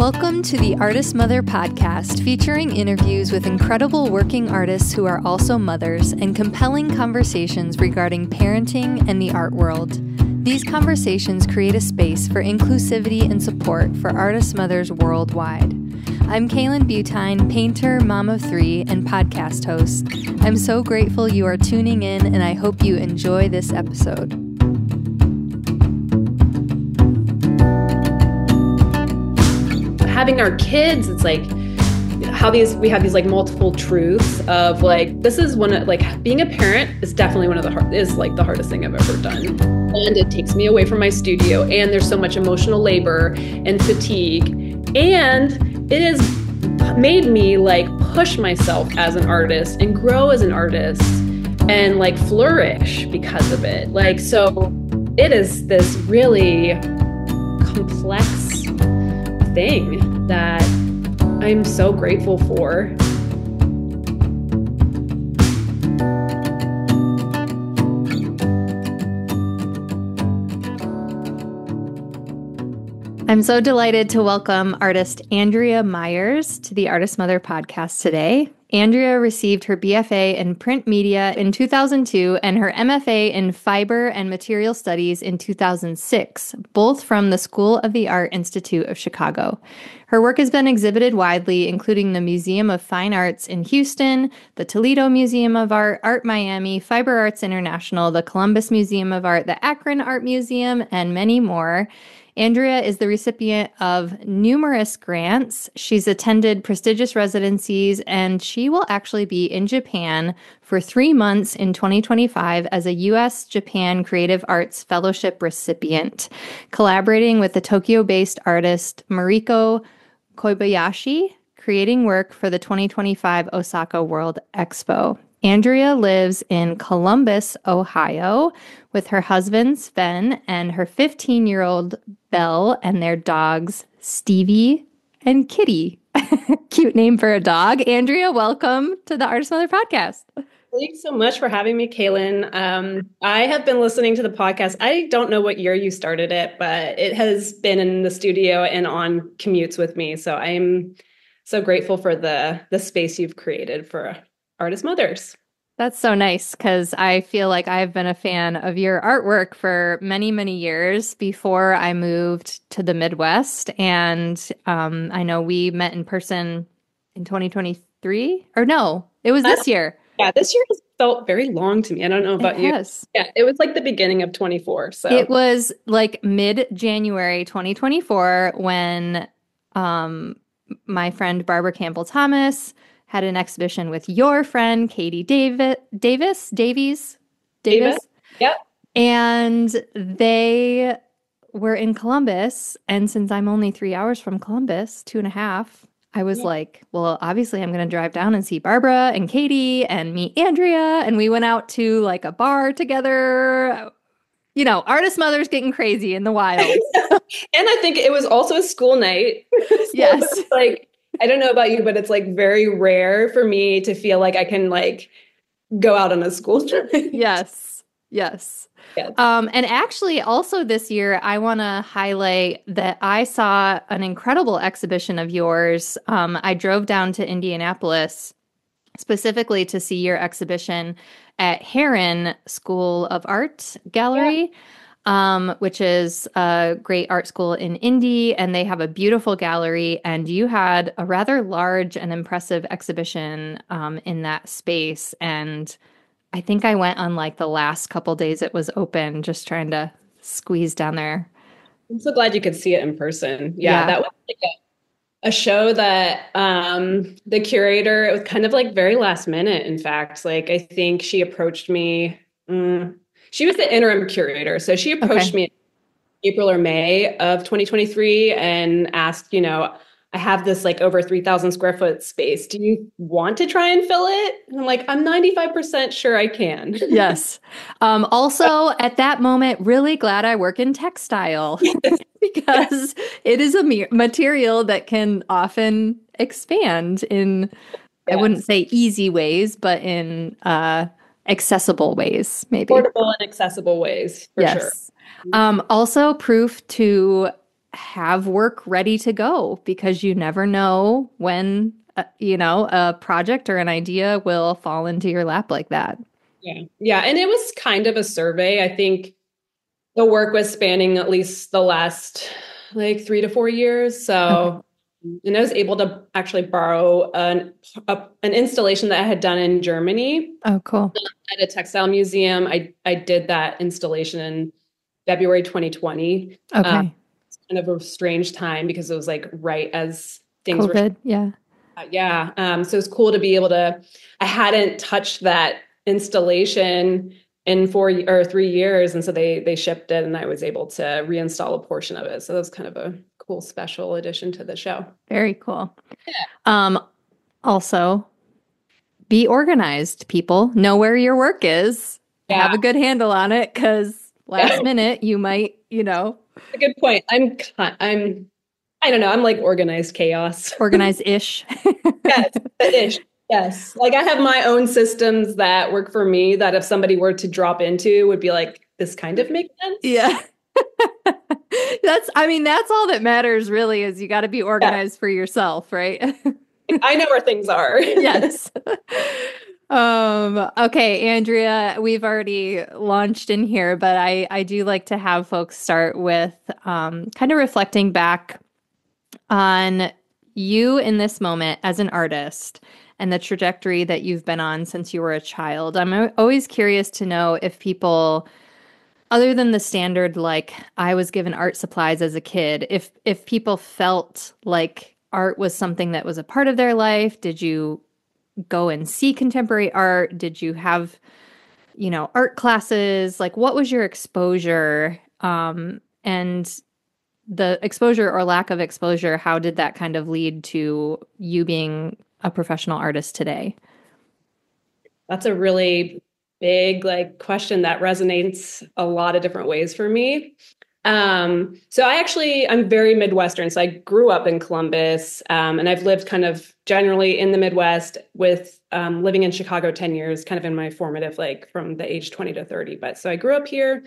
Welcome to the Artist Mother podcast, featuring interviews with incredible working artists who are also mothers and compelling conversations regarding parenting and the art world. These conversations create a space for inclusivity and support for artist mothers worldwide. I'm Kaylin Butine, painter, mom of three, and podcast host. I'm so grateful you are tuning in, and I hope you enjoy this episode. Having our kids, it's like we have these like multiple truths of like, this is one of like being a parent is definitely one of the the hardest thing I've ever done. And it takes me away from my studio, and there's so much emotional labor and fatigue. And it has made me like push myself as an artist and grow as an artist and like flourish because of it. Like, so it is this really complex thing that I'm so grateful for. I'm so delighted to welcome artist Andrea Myers to the Artist Mother podcast today. Andrea received her BFA in print media in 2002 and her MFA in fiber and material studies in 2006, both from the School of the Art Institute of Chicago. Her work has been exhibited widely, including the Museum of Fine Arts in Houston, the Toledo Museum of Art, Art Miami, Fiber Arts International, the Columbus Museum of Art, the Akron Art Museum, and many more. Andrea is the recipient of numerous grants. She's attended prestigious residencies, and she will actually be in Japan for 3 months in 2025 as a U.S.-Japan Creative Arts Fellowship recipient, collaborating with the Tokyo-based artist Mariko Kobayashi, creating work for the 2025 Osaka World Expo. Andrea lives in Columbus, Ohio, with her husband, Sven, and her 15-year-old Belle, and their dogs, Stevie and Kitty. Cute name for a dog. Andrea, welcome to the Artist Mother podcast. Thanks so much for having me, Kaylin. I have been listening to the podcast. I don't know what year you started it, but it has been in the studio and on commutes with me. So I'm so grateful for the space you've created for artist mothers. That's so nice, because I feel like I've been a fan of your artwork for many, many years before I moved to the Midwest. And I know we met in person in 2023, or no, it was this year. Yeah, this year has felt very long to me. I don't know about you. Yeah, it was like the beginning of 24. So it was like mid-January 2024 when my friend Barbara Campbell Thomas had an exhibition with your friend Katie Davis. Yep. And they were in Columbus. And since I'm only 3 hours from Columbus, 2.5, I was like, well, obviously I'm going to drive down and see Barbara and Katie and meet Andrea. And we went out to like a bar together. You know, artist mothers getting crazy in the wild. And I think it was also a school night. Yes. Like, I don't know about you, but it's like very rare for me to feel like I can like go out on a school trip. Yes. And actually also this year, I want to highlight that I saw an incredible exhibition of yours. I drove down to Indianapolis specifically to see your exhibition at Heron School of Art Gallery. Which is a great art school in Indy, and they have a beautiful gallery, and you had a rather large and impressive exhibition in that space. And I think I went on like the last couple days it was open, just trying to squeeze down there. I'm so glad you could see it in person. Yeah. That was like a show that the curator, it was kind of like very last minute, in fact. Like, I think she approached me. She was the interim curator. So she approached me in April or May of 2023 and asked, I have this like over 3,000 square foot space. Do you want to try and fill it? And I'm like, I'm 95% sure I can. Yes. Also, at that moment, really glad I work in textile because it is a material that can often expand in, I wouldn't say easy ways, but in accessible ways, maybe. Portable and accessible ways, for sure. Also proof to have work ready to go because you never know when, a project or an idea will fall into your lap like that. Yeah. Yeah. And it was kind of a survey. I think the work was spanning at least the last like 3 to 4 years. Okay. So, and I was able to actually borrow an installation that I had done in Germany Oh, cool. at a textile museum. I did that installation in February 2020. Okay. It's kind of a strange time because it was like right as things were, COVID. Yeah. yeah. So it's cool to be able to, I hadn't touched that installation in 4 or 3 years. And so they shipped it and I was able to reinstall a portion of it. So that was kind of a cool special addition to the show. Very cool. Also, be organized, people. Know where your work is. Yeah. Have a good handle on it because last minute you might, A good point. I don't know. I'm like organized chaos. organize-ish. Yes, ish. Yes. Like I have my own systems that work for me that if somebody were to drop into would be like, this kind of makes sense. Yeah. That's all that matters really is you got to be organized for yourself, right? I know where things are. Yes. Okay, Andrea, we've already launched in here, but I do like to have folks start with kind of reflecting back on you in this moment as an artist and the trajectory that you've been on since you were a child. I'm always curious to know if people, other than the standard, like I was given art supplies as a kid, if people felt like art was something that was a part of their life. Did you go and see contemporary art? Did you have, art classes? Like, what was your exposure? And the exposure or lack of exposure, how did that kind of lead to you being a professional artist today? That's a really big like question that resonates a lot of different ways for me. So I'm very Midwestern. So I grew up in Columbus, and I've lived kind of generally in the Midwest with living in Chicago 10 years, kind of in my formative, like from the age 20 to 30. But so I grew up here.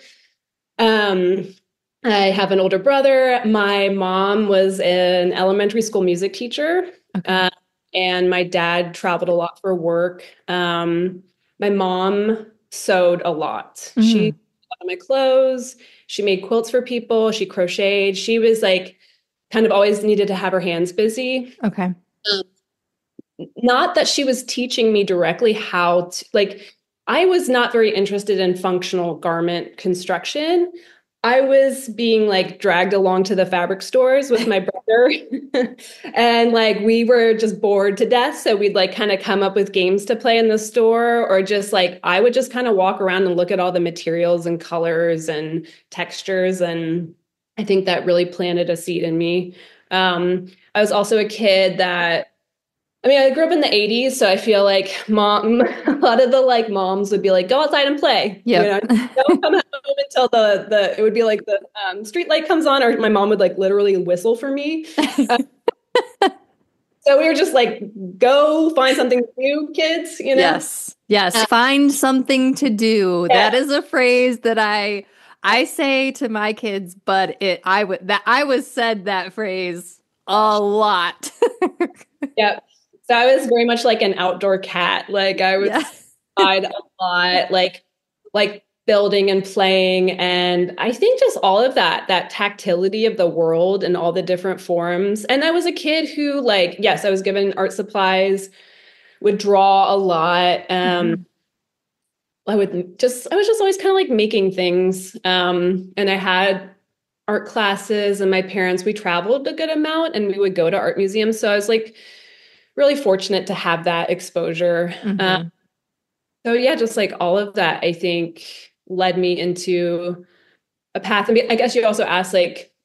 I have an older brother. My mom was an elementary school music teacher. Okay. And my dad traveled a lot for work. My mom sewed a lot. She Mm, made a lot of my clothes. She made quilts for people. She crocheted. She was like kind of always needed to have her hands busy. okay. Um, Not that she was teaching me directly how to, like, I was not very interested in functional garment construction. I was being like dragged along to the fabric stores with my brother. And like we were just bored to death. So we'd like kind of come up with games to play in the store, or just like I would just kind of walk around and look at all the materials and colors and textures. And I think that really planted a seed in me. I was also a kid that I grew up in the 80s, so I feel like mom, a lot of the like moms would be like, go outside and play. Yep. Don't come home until it would be like the street light comes on, or my mom would like literally whistle for me. Uh, so we were just like, go find something to do, kids. Yes. Yes. Find something to do. Yeah. That is a phrase that I say to my kids, but I was said that phrase a lot. Yeah. So I was very much like an outdoor cat. Like I was outside a lot, like building and playing. And I think just all of that tactility of the world and all the different forms. And I was a kid who like, yes, I was given art supplies, would draw a lot. I was just always kind of like making things. And I had art classes, and my parents, we traveled a good amount and we would go to art museums. So I was like really fortunate to have that exposure. Mm-hmm. So yeah, just like all of that, I think led me into a path. I guess you also asked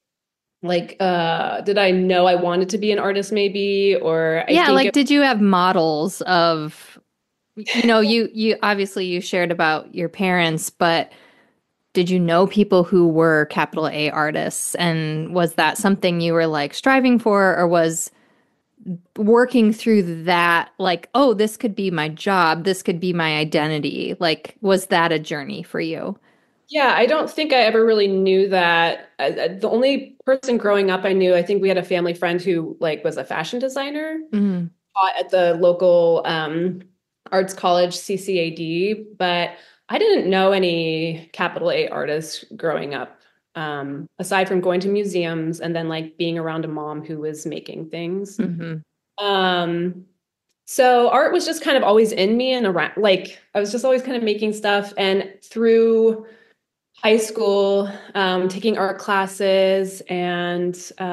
did I know I wanted to be an artist maybe? Or Did you have models of, you obviously you shared about your parents, but did you know people who were capital A artists? And was that something you were like striving for, or was working through that like, oh, this could be my job, this could be my identity? Like, was that a journey for you? Yeah, I don't think I ever really knew that. The only person growing up I knew, I think we had a family friend who like was a fashion designer, Mm, taught at the local arts college, CCAD, but I didn't know any capital A artists growing up, aside from going to museums and then like being around a mom who was making things. hmm. Um, so art was just kind of always in me and around, like I was just always kind of making stuff. And through high school, taking art classes, and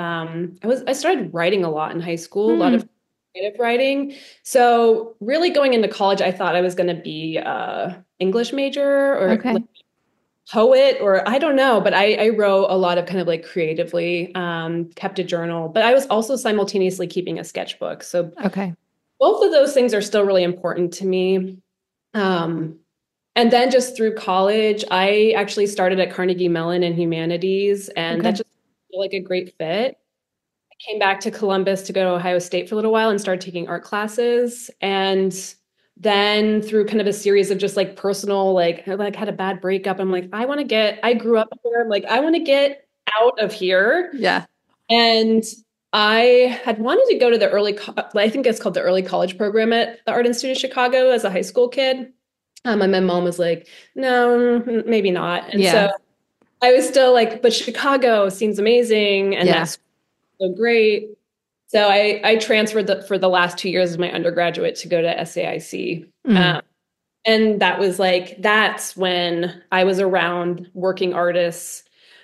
I started writing a lot in high school, a lot Hmm. of creative writing. So really going into college, I thought I was going to be a English major or like Okay. poet, or I don't know, but I wrote a lot of kind of like creatively, kept a journal, but I was also simultaneously keeping a sketchbook. So Okay. both of those things are still really important to me. Um, and then just through college, I actually started at Carnegie Mellon in humanities, and that Okay. just felt like a great fit. I came back to Columbus to go to Ohio State for a little while and started taking art classes. And then through kind of a series of just like personal, like I like had a bad breakup. I'm like, I grew up here. I'm like, I want to get out of here. Yeah. And I had wanted to go to I think it's called the early college program at the Art Institute of Chicago as a high school kid. And my mom was like, no, maybe not. And Yeah. so I was still like, but Chicago seems amazing and Yeah. that's so great. So I transferred for the last 2 years of my undergraduate to go to SAIC. Mm, And that was like, that's when I was around working artists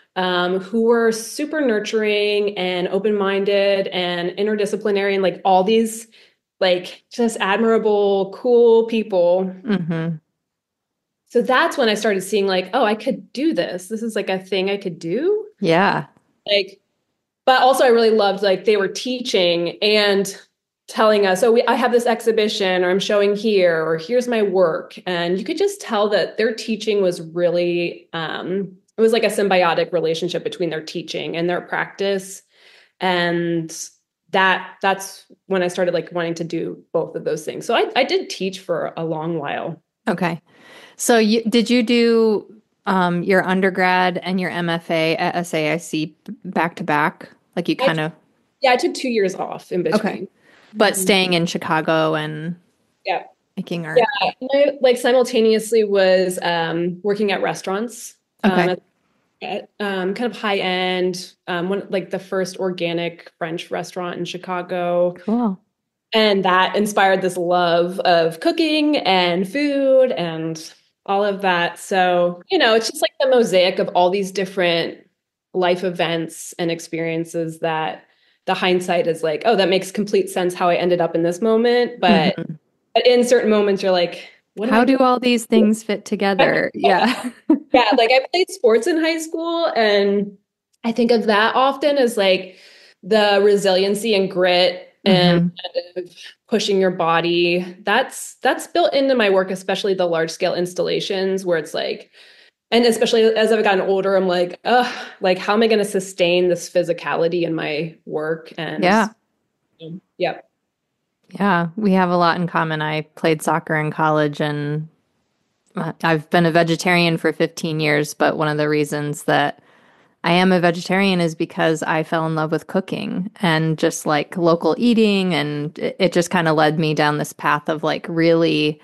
who were super nurturing and open-minded and interdisciplinary and like all these like just admirable, cool people. hmm. So that's when I started seeing like, oh, I could do this. This is like a thing I could do. Yeah. Like, but also I really loved like they were teaching and telling us, oh, I have this exhibition or I'm showing here or here's my work. And you could just tell that their teaching was really, it was like a symbiotic relationship between their teaching and their practice. And that's when I started like wanting to do both of those things. So I did teach for a long while. Okay. So did you do your undergrad and your MFA at SAIC back to back? Like you I, kind of yeah, I took 2 years off in okay, between. but Mhm. staying in Chicago and Yeah. making Yeah. art. And I like simultaneously was working at restaurants, Okay. at kind of high end, one like the first organic French restaurant in Chicago. Cool. And that inspired this love of cooking and food and all of that. So, it's just like the mosaic of all these different life events and experiences that the hindsight is like, oh, that makes complete sense how I ended up in this moment. But Hmm. in certain moments, you're like, what am How I do doing? all these things fit together? Yeah. Yeah, like I played sports in high school, and I think of that often as like the resiliency and grit and Hmm. kind of pushing your body. That's built into my work, especially the large scale installations where it's like, and especially as I've gotten older, I'm like, like how am I going to sustain this physicality in my work? And Yeah. yeah, Yeah. We have a lot in common. I played soccer in college and I've been a vegetarian for 15 years, but one of the reasons that I am a vegetarian is because I fell in love with cooking and just like local eating. And it just kind of led me down this path of like really,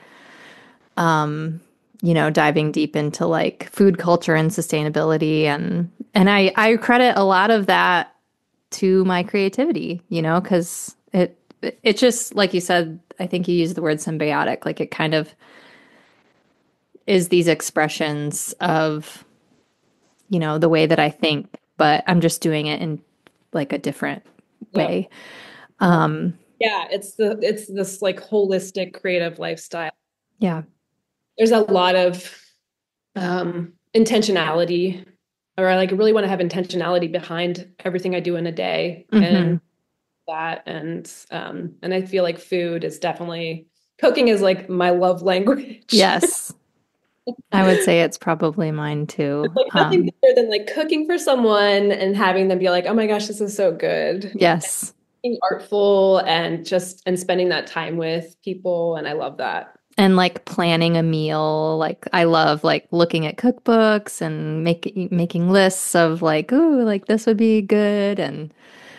diving deep into like food culture and sustainability. And I credit a lot of that to my creativity, because it just, like you said, I think you used the word symbiotic, like it kind of is these expressions of the way that I think, but I'm just doing it in like a different yeah, way. Um, yeah. It's this like holistic creative lifestyle. yeah. There's a lot of intentionality, or I like really want to have intentionality behind everything I do in a day, Hmm. and that, and I feel like food is definitely cooking is like my love language. Yes. I would say it's probably mine too. Like nothing better than like cooking for someone and having them be like, "Oh my gosh, this is so good." Yes. Being artful and spending that time with people, and I love that. And like planning a meal, like I love like looking at cookbooks and making lists of like, ooh, like this would be good. And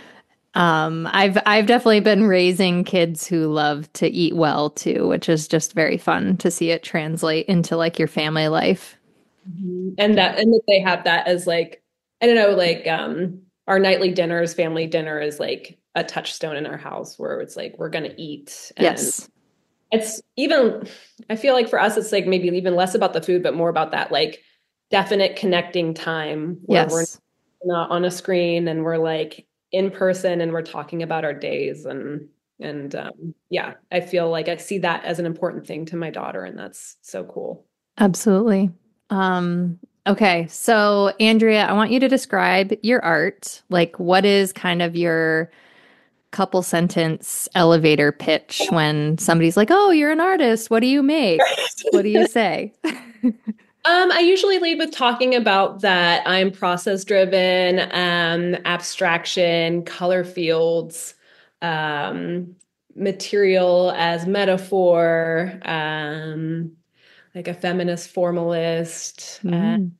I've definitely been raising kids who love to eat well too, which is just very fun to see it translate into like your family life. And that they have that as like, I don't know, like our nightly dinners, family dinner is like a touchstone in our house where it's like we're gonna eat. And Yes. it's even, I feel like for us it's like maybe even less about the food, but more about that like definite connecting time where we're Yes. not on a screen and we're like in person and we're talking about our days. And yeah, I feel like I see that as an important thing to my daughter, and that's so cool. Absolutely. Okay, so Andrea, I want you to describe your art. Like, what is kind of your couple sentence elevator pitch when somebody's like, "Oh, you're an artist. What do you make?" What do you say? I usually lead with talking about that I'm process driven, abstraction, color fields, um, material as metaphor, like a feminist formalist. Mm.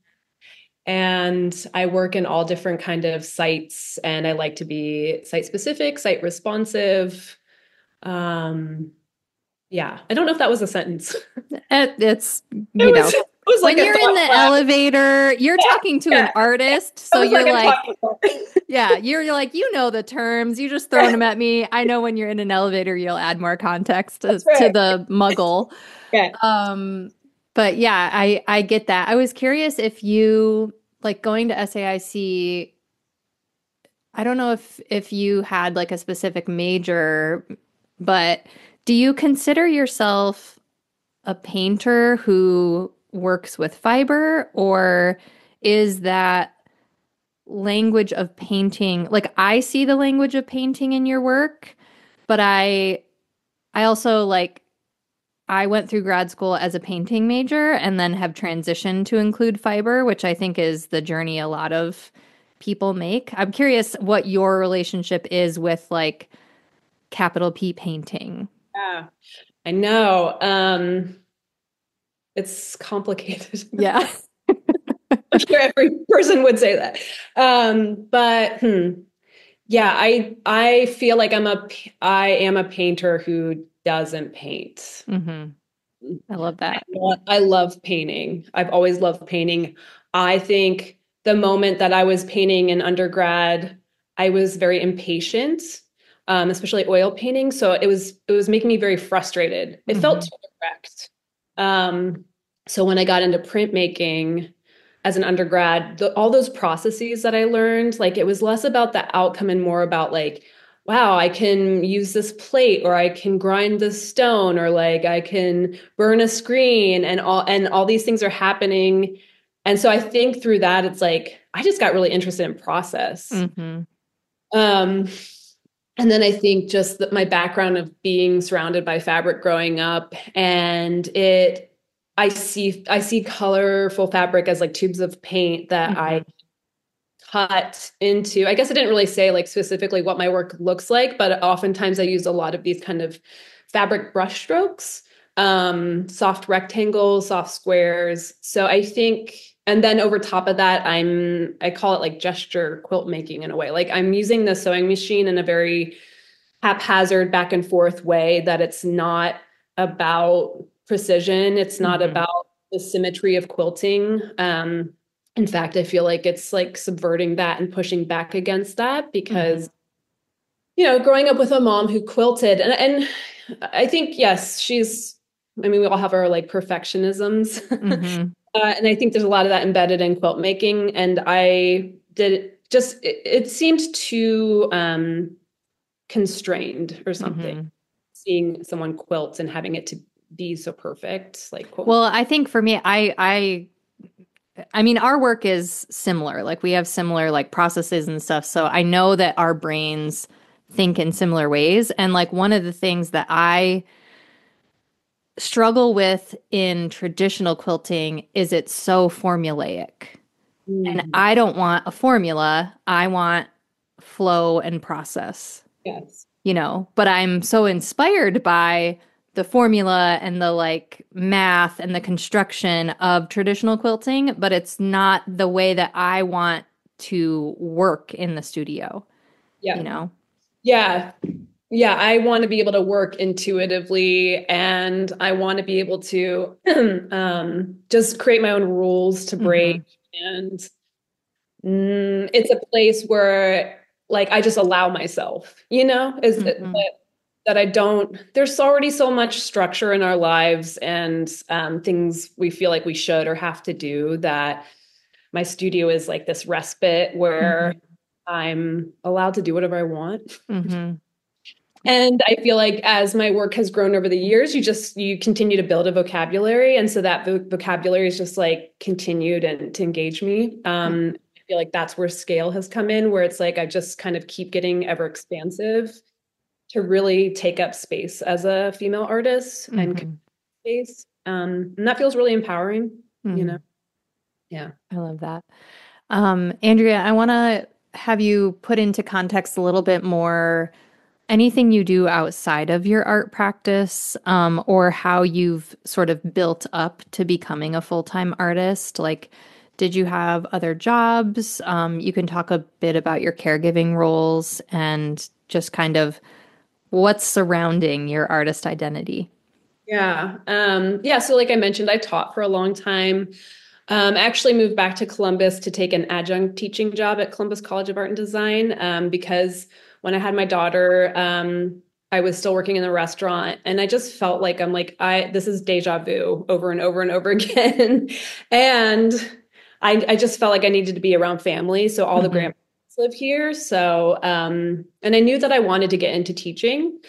And I work in all different kind of sites, and I like to be site specific, site responsive. Um, yeah, I don't know if that was a sentence. It's, It you was know, it was like when a you're in thought the class. elevator, you're Yeah, talking to an yeah. artist, It so was like you're a like, talking point. yeah, you're like, you know the terms, you just throwing Yeah, them at me. I know when you're in an elevator, you'll add more context that's to right. the muggle. Yeah. Um, but yeah, I get that. I was curious if you like going to SAIC. I don't know if you had like a specific major, but do you consider yourself a painter who works with fiber, or is that language of painting like I see the language of painting in your work, but I also like I went through grad school as a painting major and then have transitioned to include fiber, which I think is the journey a lot of people make. I'm curious what your relationship is with like capital P painting. Yeah. I know. It's complicated. Yeah. I'm sure every person would say that. But yeah, I feel like I am a painter who doesn't paint. Hmm. I love that. I love painting. I've always loved painting. I think the moment that I was painting in undergrad, I was very impatient, especially oil painting. So it was making me very frustrated. It felt Hmm. too direct. So when I got into printmaking as an undergrad, all those processes that I learned, like it was less about the outcome and more about like, wow, I can use this plate or I can grind this stone or like I can burn a screen and all these things are happening. And so I think through that, it's like I just got really interested in process. Hmm. Um, and then I think just that my background of being surrounded by fabric growing up and I see colorful fabric as like tubes of paint that Hmm. I cut into. I guess I didn't really say like specifically what my work looks like, but oftentimes I use a lot of these kind of fabric brush strokes, soft rectangles, soft squares. So I think, and then over top of that, I call it like gesture quilt making in a way. Like I'm using the sewing machine in a very haphazard back and forth way that it's not about precision. It's not Hmm. about the symmetry of quilting. In fact, I feel like it's like subverting that and pushing back against that Hmm. because, growing up with a mom who quilted and I think, yes, I mean, we all have our like perfectionisms. Hmm. And I think there's a lot of that embedded in quilt making. And I did just, it seemed too, constrained or something. Hmm. Seeing someone quilt and having it to be so perfect, like quote. Well, I think for me, I mean, our work is similar. Like we have similar like processes and stuff. So I know that our brains think in similar ways. And like one of the things that I struggle with in traditional quilting is it's so formulaic. And Mhm. I don't want a formula. I want flow and process, Yes. but I'm so inspired by the formula and the like math and the construction of traditional quilting, but it's not the way that I want to work in the studio, you Yeah. know? Yeah. Yeah. I want to be able to work intuitively, and I want to be able to just create my own rules to Mm-hmm. break. And it's a place where like I just allow myself, is Mm-hmm. that I don't, there's already so much structure in our lives and things we feel like we should or have to do, that my studio is like this respite where Mm-hmm. I'm allowed to do whatever I want. Mm-hmm. And I feel like as my work has grown over the years, you continue to build a vocabulary. And so that vocabulary is just like continued and to engage me. I feel like that's where scale has come in, where it's like I just kind of keep getting ever expansive to really take up space as a female artist and Mm-hmm. space. And that feels really empowering, you Mm-hmm. know? Yeah. I love that. Andrea, I want to have you put into context a little bit more anything you do outside of your art practice, or how you've sort of built up to becoming a full-time artist. Like, did you have other jobs? You can talk a bit about your caregiving roles and just kind of what's surrounding your artist identity. Yeah. Yeah. So like I mentioned, I taught for a long time. I actually moved back to Columbus to take an adjunct teaching job at Columbus College of Art and Design, because when I had my daughter, I was still working in the restaurant, and I just felt like this is deja vu over and over and over again. And I just felt like I needed to be around family. So all the Hmm. grandparents live here. So, and I knew that I wanted to get into teaching.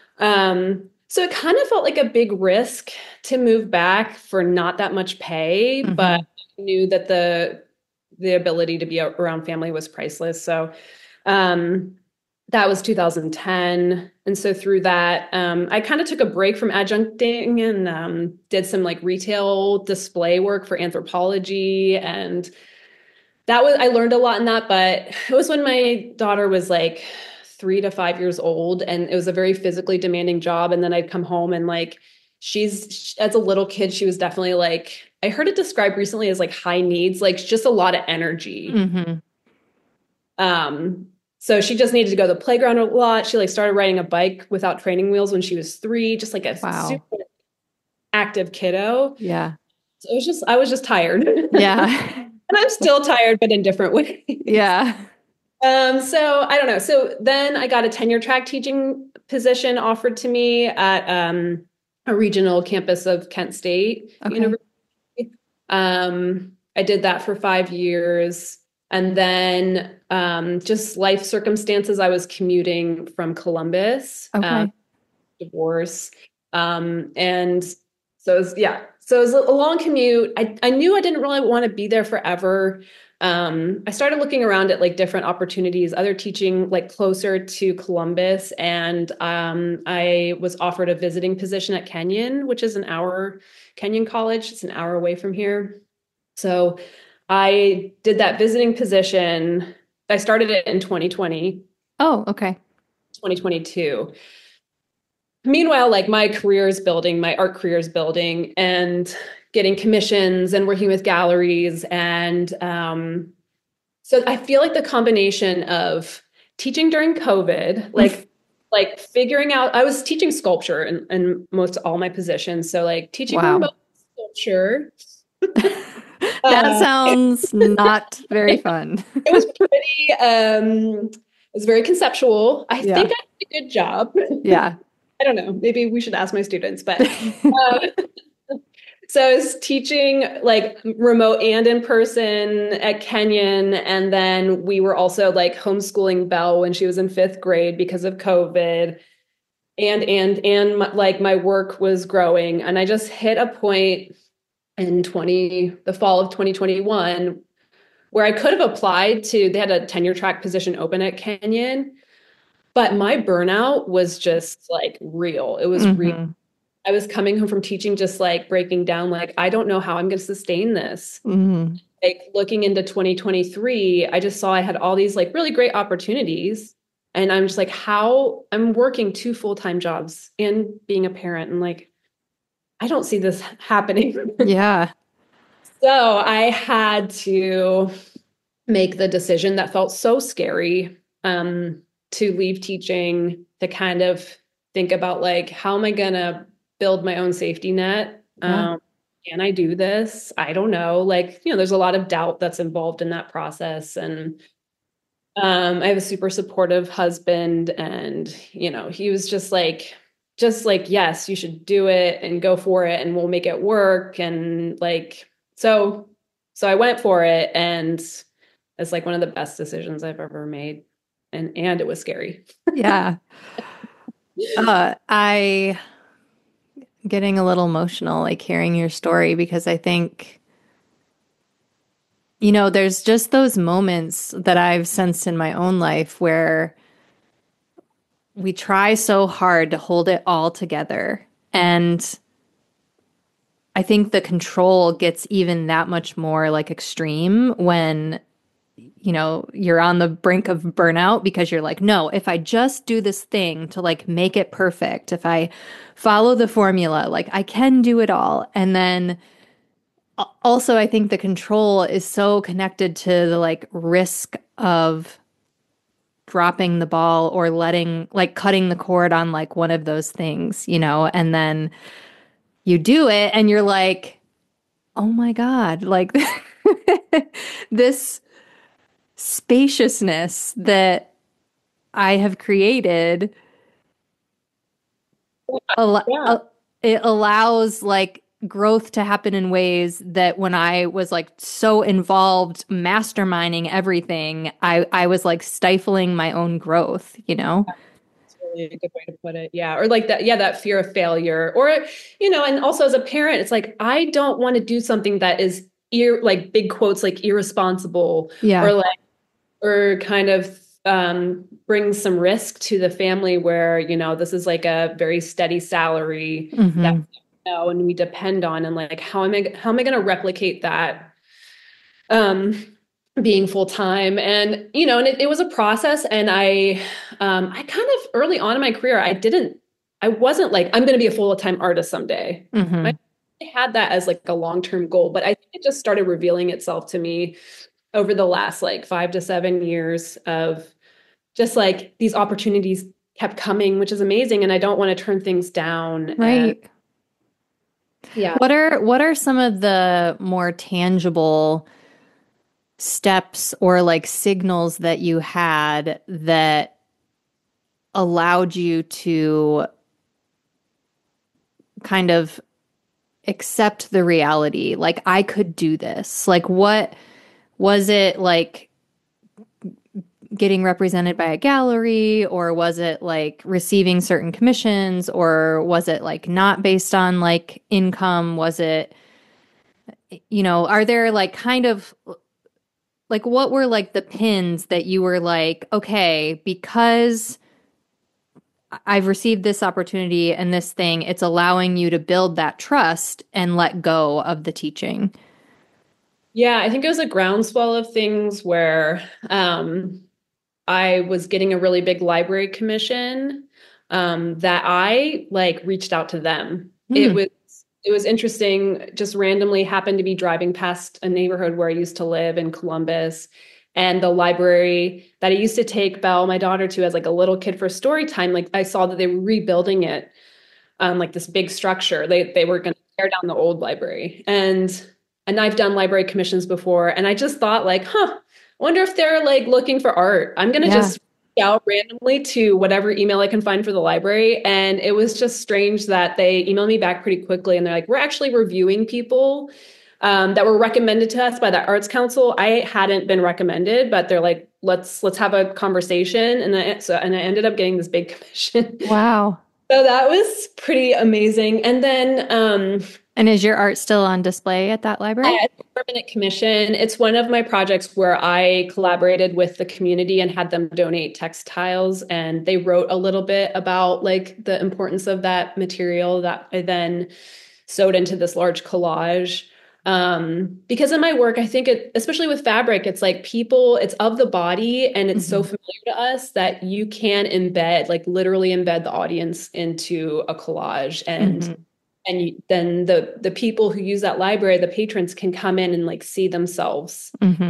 So it kind of felt like a big risk to move back for not that much pay, but Hmm. I knew that the ability to be around family was priceless. So um, that was 2010. And so through that, I kind of took a break from adjuncting and did some like retail display work for Anthropologie. And I learned a lot in that, but it was when my daughter was like 3 to 5 years old, and it was a very physically demanding job. And then I'd come home and like, as a little kid, she was definitely like, I heard it described recently as like high needs, like just a lot of energy. Hmm. Um, so she just needed to go to the playground a lot. She like started riding a bike without training wheels when she was 3, just like a Wow. super active kiddo. Yeah. So I was just tired. Yeah. And I'm still tired, but in different ways. Yeah. So I don't know. So then I got a tenure track teaching position offered to me at a regional campus of Kent State Okay. University. I did that for 5 years. And then just life circumstances, I was commuting from Columbus, Okay. divorce. And so it was, yeah. So it was a long commute. I knew I didn't really want to be there forever. I started looking around at like different opportunities, other teaching like closer to Columbus, and I was offered a visiting position at Kenyon, which is Kenyon College. It's an hour away from here. So I did that visiting position. I started it in 2020, Oh, okay. 2022. Meanwhile, like my art career is building and getting commissions and working with galleries. And so I feel like the combination of teaching during COVID, like figuring out, I was teaching sculpture in most all my positions. So like teaching Wow. remote sculpture. That Uh, sounds not very fun. it was it was very conceptual. I think Yeah. I did a good job. Yeah. I don't know. Maybe we should ask my students, but um, so I was teaching like remote and in person at Kenyon, and then we were also like homeschooling Belle when she was in 5th grade because of COVID, like my work was growing, and I just hit a point in the fall of 2021 where I could have applied to. They had a tenure track position open at Kenyon, but my burnout was just like real. It was real. Hmm. I was coming home from teaching, just like breaking down, like, I don't know how I'm going to sustain this. Hmm. Like looking into 2023, I just saw I had all these like really great opportunities. And I'm just like, how I'm working two full-time jobs and being a parent, and like, I don't see this happening. Yeah. So I had to make the decision that felt so scary, to leave teaching, to kind of think about like, how am I gonna build my own safety net? Yeah. Can I do this? I don't know. Like, there's a lot of doubt that's involved in that process. And I have a super supportive husband, and he was just like, yes, you should do it and go for it, and we'll make it work. And like, so I went for it, and it's like one of the best decisions I've ever made. And it was scary. Yeah. I getting a little emotional, like hearing your story, because I think, there's just those moments that I've sensed in my own life where we try so hard to hold it all together. And I think the control gets even that much more like extreme when, you're on the brink of burnout because you're like, no, if I just do this thing to like make it perfect, if I follow the formula, like I can do it all. And then also, I think the control is so connected to the like risk of dropping the ball or cutting the cord on like one of those things, and then you do it and you're like, oh my God, like this spaciousness that I have created, Yeah. it allows like growth to happen in ways that when I was like so involved masterminding everything, I was like stifling my own growth, That's really a good way to put it. Yeah. Or like that, yeah, that fear of failure. Or, and also as a parent, it's like, I don't want to do something that is like big quotes, like irresponsible, Yeah. or like, or kind of brings some risk to the family where, this is like a very steady salary that Hmm. and we depend on. And like, how am I going to replicate that? Being full time. And and it was a process. And I kind of early on in my career, I wasn't like, I'm going to be a full-time artist someday. I Hmm. had that as like a long-term goal, but I think it just started revealing itself to me over the last like 5 to 7 years of just like these opportunities kept coming, which is amazing. And I don't want to turn things down. And Right. yeah. What are some of the more tangible steps or like signals that you had that allowed you to kind of accept the reality? Like, I could do this. Like, what was it like getting represented by a gallery, or was it like receiving certain commissions, or was it like not based on like income? Was it, are there like kind of like what were like the pins that you were like, okay, because I've received this opportunity and this thing, it's allowing you to build that trust and let go of the teaching? Yeah, I think it was a groundswell of things where I was getting a really big library commission, that I like reached out to them. Hmm. It was interesting, just randomly happened to be driving past a neighborhood where I used to live in Columbus, and the library that I used to take Belle, my daughter, to as like a little kid for story time, like I saw that they were rebuilding it, like this big structure. They were going to tear down the old library. And I've done library commissions before, and I just thought like, I wonder if they're like looking for art. I'm going to Yeah. just reach out randomly to whatever email I can find for the library. And it was just strange that they emailed me back pretty quickly, and they're like, we're actually reviewing people that were recommended to us by the Arts Council. I hadn't been recommended, but they're like, let's have a conversation. And I ended up getting this big commission. Wow. So that was pretty amazing. And then And is your art still on display at that library? at the Permanent Commission, it's one of my projects where I collaborated with the community and had them donate textiles. And they wrote a little bit about like the importance of that material that I then sewed into this large collage. Because in my work, I think especially with fabric, it's like people, it's of the body and it's so familiar to us that you can like literally embed the audience into a collage then the people who use that library, the patrons can come in and like see themselves.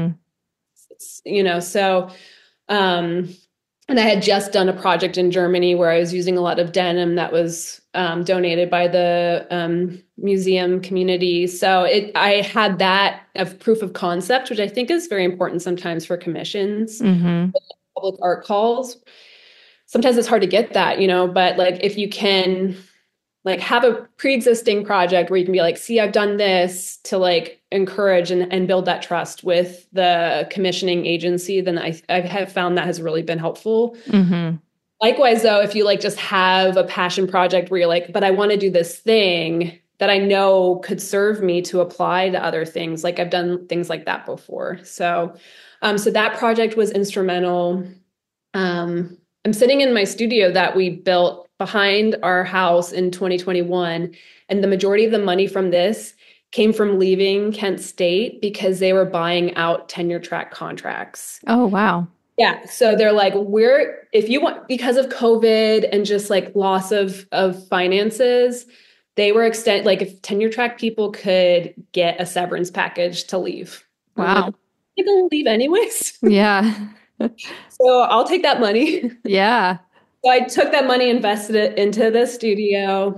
So, and I had just done a project in Germany where I was using a lot of denim that was donated by the museum community. So I had that of proof of concept, which I think is very important sometimes for commissions, public art calls. Sometimes it's hard to get that, but like if you can like have a pre-existing project where you can be like, see, I've done this to like encourage and build that trust with the commissioning agency, then I have found that has really been helpful. Likewise, though, if you like just have a passion project where you're like, but I want to do this thing that I know could serve me to apply to other things. Like I've done things like that before. So that project was instrumental. I'm sitting in my studio that we built behind our house in 2021. And the majority of the money from this came from leaving Kent State because they were buying out tenure track contracts. Oh, wow. Yeah. So they're like, if you want, because of COVID and just like loss of finances, they were like if tenure track people could get a severance package to leave. Wow. You're going to leave anyways. Yeah. So I'll take that money. Yeah. So I took that money, invested it into the studio.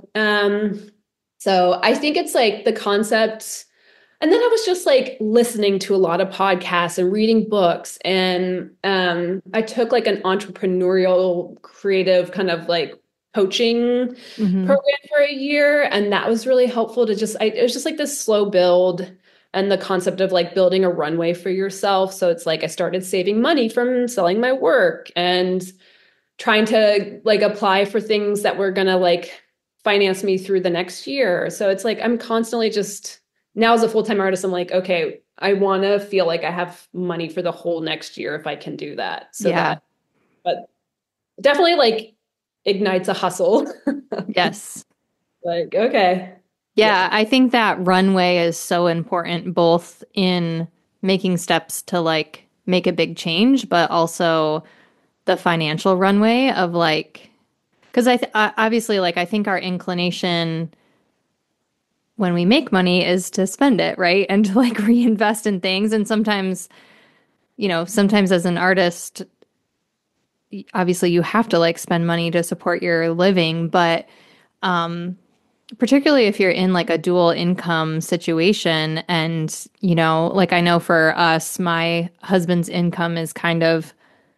So I think it's like the concept. And then I was just like listening to a lot of podcasts and reading books. And I took like an entrepreneurial creative kind of like coaching program for a year. And that was really helpful to it was just like this slow build and the concept of like building a runway for yourself. So it's like I started saving money from selling my work and trying to like apply for things that were going to like finance me through the next year. So it's like, I'm constantly just now as a full-time artist, I'm like, okay, I want to feel like I have money for the whole next year if I can do that. But definitely like ignites a hustle. Yes. Like, okay. Yeah, I think that runway is so important both in making steps to like make a big change, but also the financial runway of like, because obviously like I think our inclination when we make money is to spend it, right? And to like reinvest in things. And sometimes, sometimes as an artist, obviously you have to like spend money to support your living, but particularly if you're in like a dual income situation and, like I know for us, my husband's income is kind of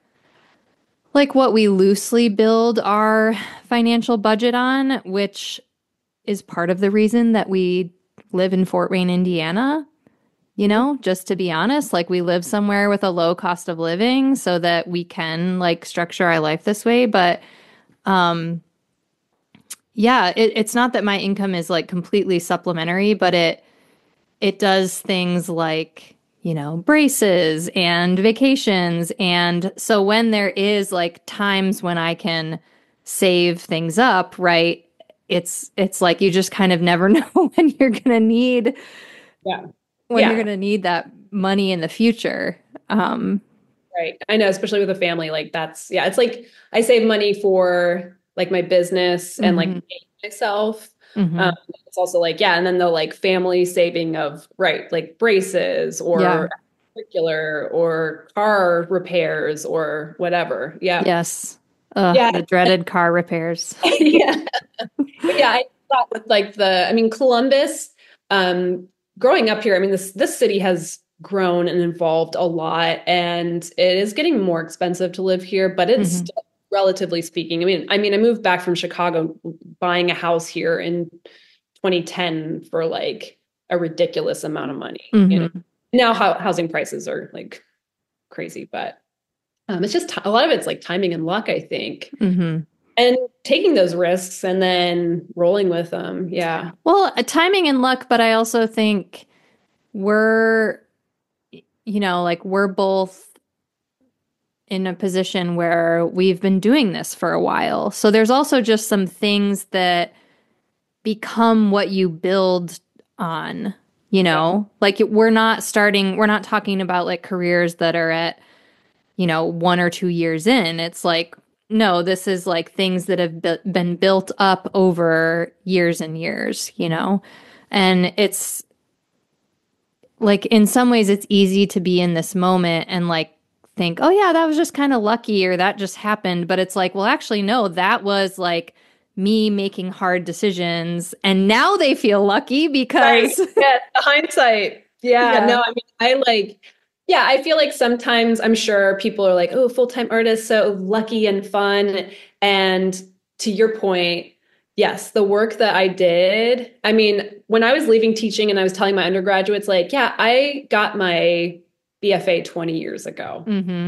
like what we loosely build our financial budget on, which is part of the reason that we live in Fort Wayne, Indiana. Just to be honest, like we live somewhere with a low cost of living so that we can like structure our life this way. But yeah, it's not that my income is like completely supplementary, but it does things like braces and vacations. And so when there is like times when I can save things up, right, it's like you just kind of never know when you're going to need you're going to need that money in the future. Right. I know, especially with a family, like it's like I save money for like my business and like myself. It's also like, and then the like family saving of, right, like braces or curricular or car repairs or whatever. Yeah. Yes. The dreaded car repairs. Yeah. I thought with like Columbus, growing up here, I mean, this city has grown and evolved a lot and it is getting more expensive to live here, but it's still, relatively speaking. I mean, I moved back from Chicago buying a house here in 2010 for like a ridiculous amount of money. Now housing prices are like crazy, but it's just a lot of it's like timing and luck, I think. And taking those risks and then rolling with them. Yeah. Well, timing and luck, but I also think we're both in a position where we've been doing this for a while. So there's also just some things that become what you build on. You know, like we're not talking about like careers that are at, 1 or 2 years in. It's like, no, this is like things that have been built up over years and years, and it's like, in some ways it's easy to be in this moment and like think, oh yeah, that was just kind of lucky or that just happened. But it's like, well, actually, no, that was like me making hard decisions and now they feel lucky because yeah, hindsight. Yeah, no, I mean, I feel like sometimes I'm sure people are like, oh, full-time artist, so lucky and fun. And to your point, yes, the work that I did, I mean, when I was leaving teaching and I was telling my undergraduates, like, yeah, I got my BFA 20 years ago.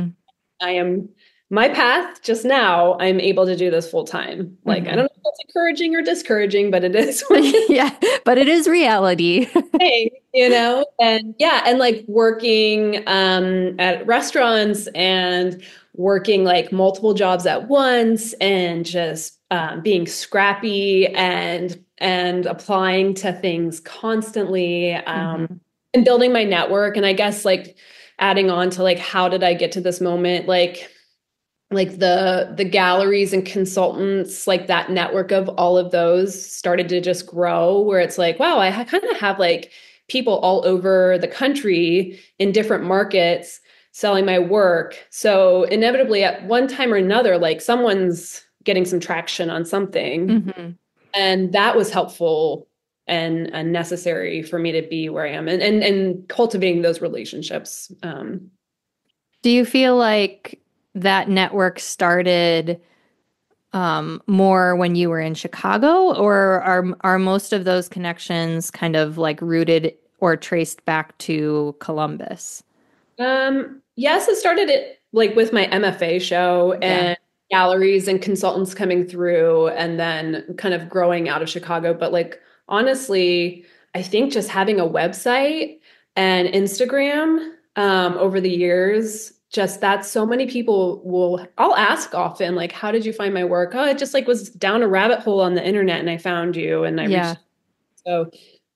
My path just now, I'm able to do this full time. Like, I don't know if that's encouraging or discouraging, but it is. Yeah, but it is reality. And like working at restaurants and working like multiple jobs at once and just being scrappy and applying to things constantly and building my network. And I guess like adding on to like, how did I get to this moment? Like the galleries and consultants, like that network of all of those started to just grow, where it's like, wow, I kind of have like people all over the country in different markets selling my work. So inevitably at one time or another, like someone's getting some traction on something. And that was helpful and necessary for me to be where I am and cultivating those relationships. Do you feel like that network started more when you were in Chicago, or are most of those connections kind of like rooted or traced back to Columbus? Yes, it started like with my MFA show and galleries and consultants coming through and then kind of growing out of Chicago. But like, honestly, I think just having a website and Instagram over the years, just that so many people I'll ask often, like, how did you find my work? Oh, it just like was down a rabbit hole on the internet and I found you and I reached. So,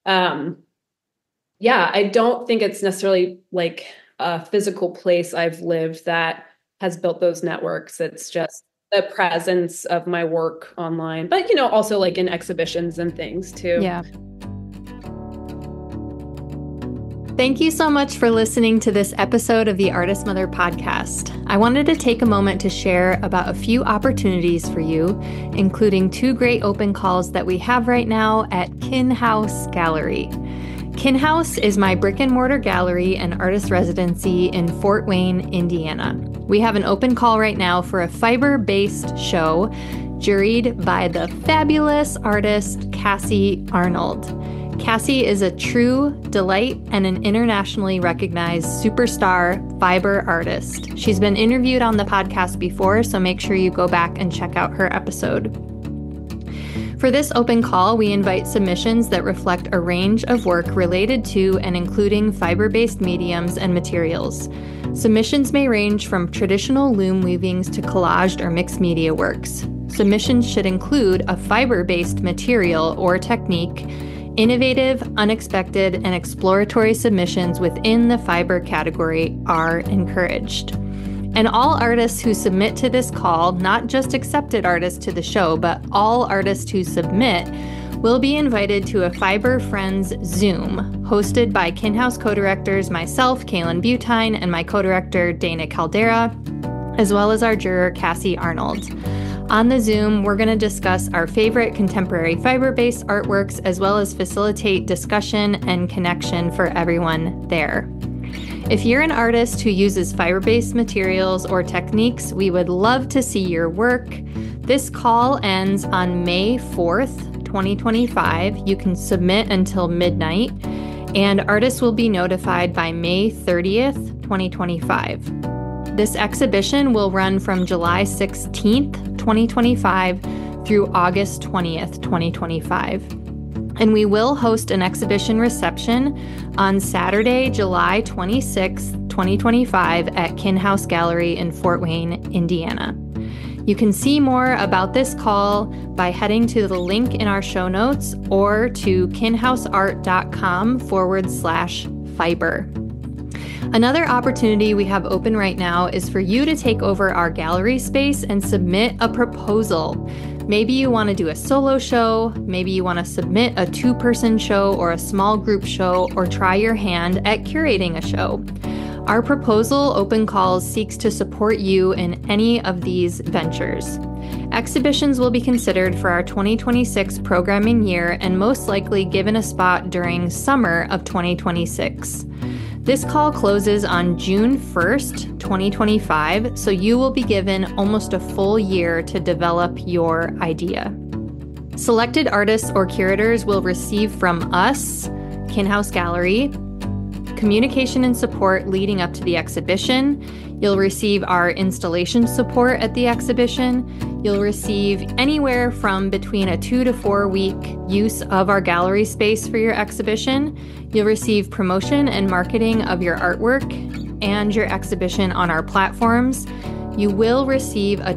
I don't think it's necessarily like a physical place I've lived that has built those networks. It's just the presence of my work online, but also like in exhibitions and things too. Yeah. Thank you so much for listening to this episode of the Artist Mother podcast. I wanted to take a moment to share about a few opportunities for you, including 2 great open calls that we have right now at Kin House Gallery. Kin House is my brick and mortar gallery and artist residency in Fort Wayne, Indiana. We have an open call right now for a fiber-based show juried by the fabulous artist Cassie Arnold. Cassie is a true delight and an internationally recognized superstar fiber artist. She's been interviewed on the podcast before, so make sure you go back and check out her episode. For this open call, we invite submissions that reflect a range of work related to and including fiber-based mediums and materials. Submissions may range from traditional loom weavings to collaged or mixed media works. Submissions should include a fiber-based material or technique. Innovative, unexpected, and exploratory submissions within the fiber category are encouraged. And all artists who submit to this call, not just accepted artists to the show, but all artists who submit, will be invited to a Fiber Friends Zoom, hosted by Kin House co-directors myself, Kaylin Butine, and my co-director, Dana Caldera, as well as our juror, Cassie Arnold. On the Zoom, we're going to discuss our favorite contemporary fiber-based artworks, as well as facilitate discussion and connection for everyone there. If you're an artist who uses fiber-based materials or techniques, we would love to see your work. This call ends on May 4th, 2025. You can submit until midnight, and artists will be notified by May 30th, 2025. This exhibition will run from July 16th, 2025 through August 20th, 2025. And we will host an exhibition reception on Saturday, July 26th, 2025 at Kin House Gallery in Fort Wayne, Indiana. You can see more about this call by heading to the link in our show notes or to kinhouseart.com/fiber. Another opportunity we have open right now is for you to take over our gallery space and submit a proposal. Maybe you want to do a solo show, maybe you want to submit a 2-person show or a small group show, or try your hand at curating a show. Our proposal open calls seeks to support you in any of these ventures. Exhibitions will be considered for our 2026 programming year and most likely given a spot during summer of 2026. This call closes on June 1st, 2025, so you will be given almost a full year to develop your idea. Selected artists or curators will receive from us, Kin House Gallery, communication and support leading up to the exhibition. You'll receive our installation support at the exhibition. You'll receive anywhere from between a 2 to 4 week use of our gallery space for your exhibition. You'll receive promotion and marketing of your artwork and your exhibition on our platforms. You will receive a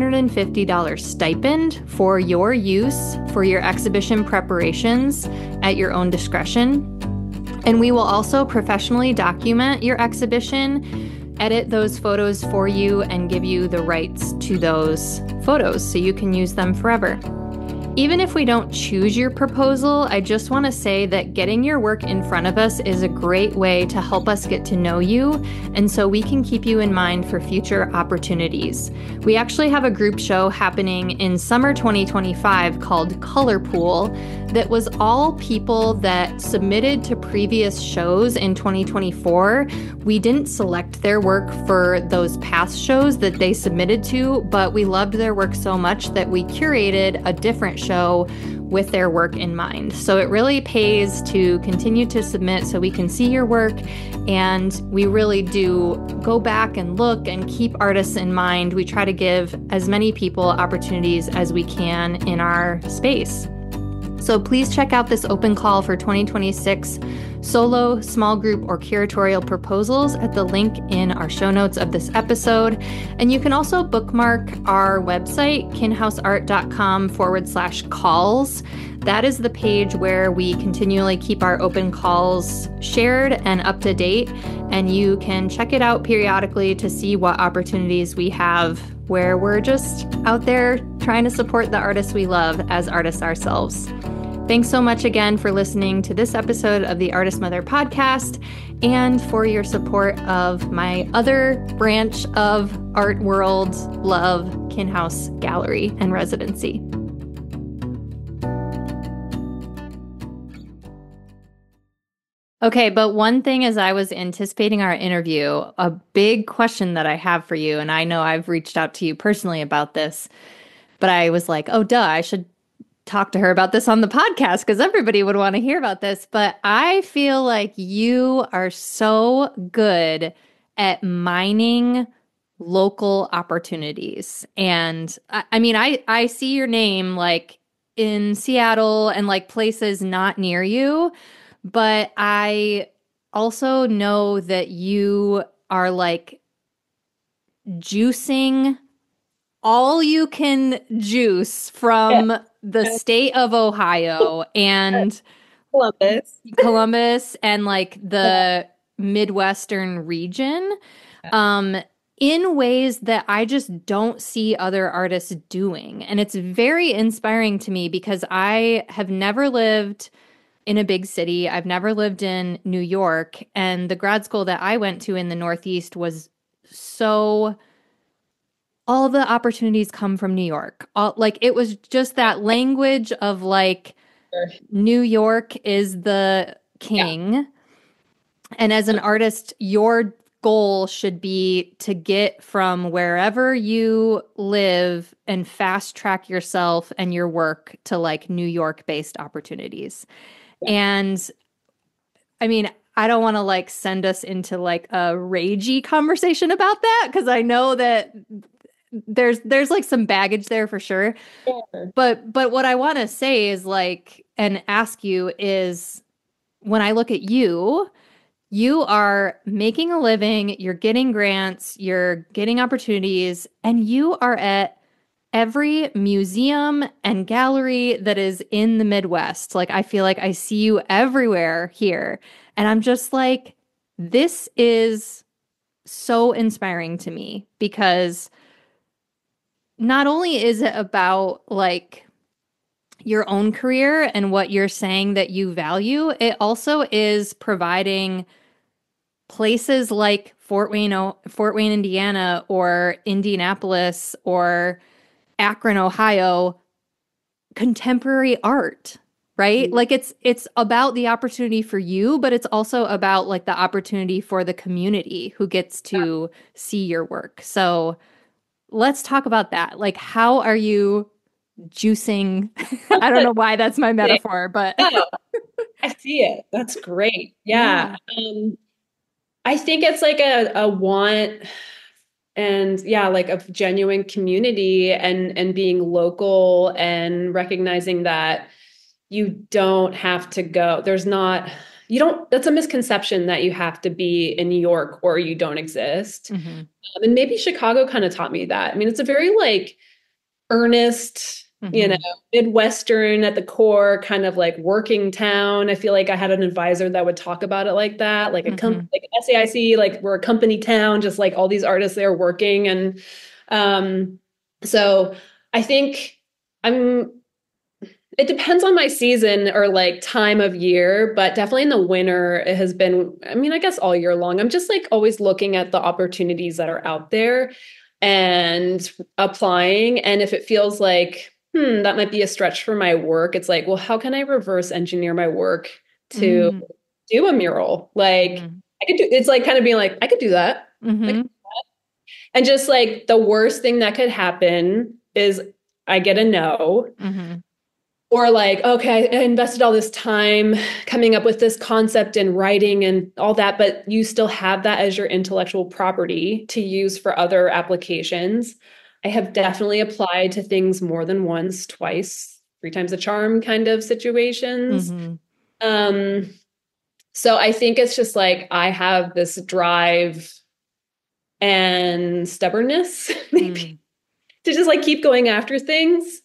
$250 stipend for your use for your exhibition preparations at your own discretion. And we will also professionally document your exhibition, edit those photos for you, and give you the rights to those photos so you can use them forever. Even if we don't choose your proposal, I just want to say that getting your work in front of us is a great way to help us get to know you, and so we can keep you in mind for future opportunities. We actually have a group show happening in summer 2025 called Color Pool that was all people that submitted to previous shows in 2024. We didn't select their work for those past shows that they submitted to, but we loved their work so much that we curated a different show with their work in mind. So it really pays to continue to submit so we can see your work, and we really do go back and look and keep artists in mind. We try to give as many people opportunities as we can in our space. So please check out this open call for 2026 solo, small group, or curatorial proposals at the link in our show notes of this episode. And you can also bookmark our website, kinhouseart.com/calls. That is the page where we continually keep our open calls shared and up to date. And you can check it out periodically to see what opportunities we have where we're just out there trying to support the artists we love as artists ourselves. Thanks so much again for listening to this episode of the Artist Mother podcast and for your support of my other branch of art world love, Kin House Gallery and Residency. Okay, but one thing as I was anticipating our interview, a big question that I have for you, and I know I've reached out to you personally about this, but I was like, oh, duh, I should talk to her about this on the podcast because everybody would want to hear about this. But I feel like you are so good at mining local opportunities. And I mean, I see your name like in Seattle and like places not near you, but I also know that you are like juicing all you can juice from the state of Ohio and Columbus and like the Midwestern region in ways that I just don't see other artists doing. And it's very inspiring to me because I have never lived in a big city. I've never lived in New York. And the grad school that I went to in the Northeast was so... all the opportunities come from New York. Like it was just that language of like New York is the king. Yeah. And as an artist, your goal should be to get from wherever you live and fast track yourself and your work to like New York based opportunities. Yeah. And I mean, I don't want to like send us into like a ragey conversation about that because I know that there's like some baggage there for sure. Yeah. But what I want to say is like, and ask you is when I look at you, you are making a living, you're getting grants, you're getting opportunities, and you are at every museum and gallery that is in the Midwest. Like, I feel like I see you everywhere here. And I'm just like, this is so inspiring to me because not only is it about like your own career and what you're saying that you value, it also is providing places like Fort Wayne, Indiana, or Indianapolis, or Akron, Ohio, contemporary art, right? Like it's about the opportunity for you, but it's also about like the opportunity for the community who gets to see your work. So let's talk about that. Like, how are you juicing? I don't know why that's my metaphor, but Oh, I see it. That's great. Yeah. yeah. I think it's like a want and yeah, like a genuine community and being local and recognizing that you don't have to go. There's not, you don't, that's a misconception that you have to be in New York or you don't exist. Hmm. And maybe Chicago kind of taught me that. I mean, it's a very like earnest, Hmm. Midwestern at the core, kind of like working town. I feel like I had an advisor that would talk about it like that, like Hmm. like SAIC, like we're a company town, just like all these artists there working. And so I think I'm it depends on my season or like time of year, but definitely in the winter, it has been, I mean, I guess all year long. I'm just like always looking at the opportunities that are out there and applying. And if it feels like, that might be a stretch for my work, it's like, well, how can I reverse engineer my work to Hmm. do a mural? Like, Hmm. I could do, it's like kind of being like, I could do that. Like, Hmm. and just like the worst thing that could happen is I get a no. Hmm. Or like, okay, I invested all this time coming up with this concept and writing and all that, but you still have that as your intellectual property to use for other applications. I have definitely applied to things more than once, twice, three times a charm kind of situations. Hmm. Um, so I think it's just like I have this drive and stubbornness, maybe, Hmm. to just like keep going after things.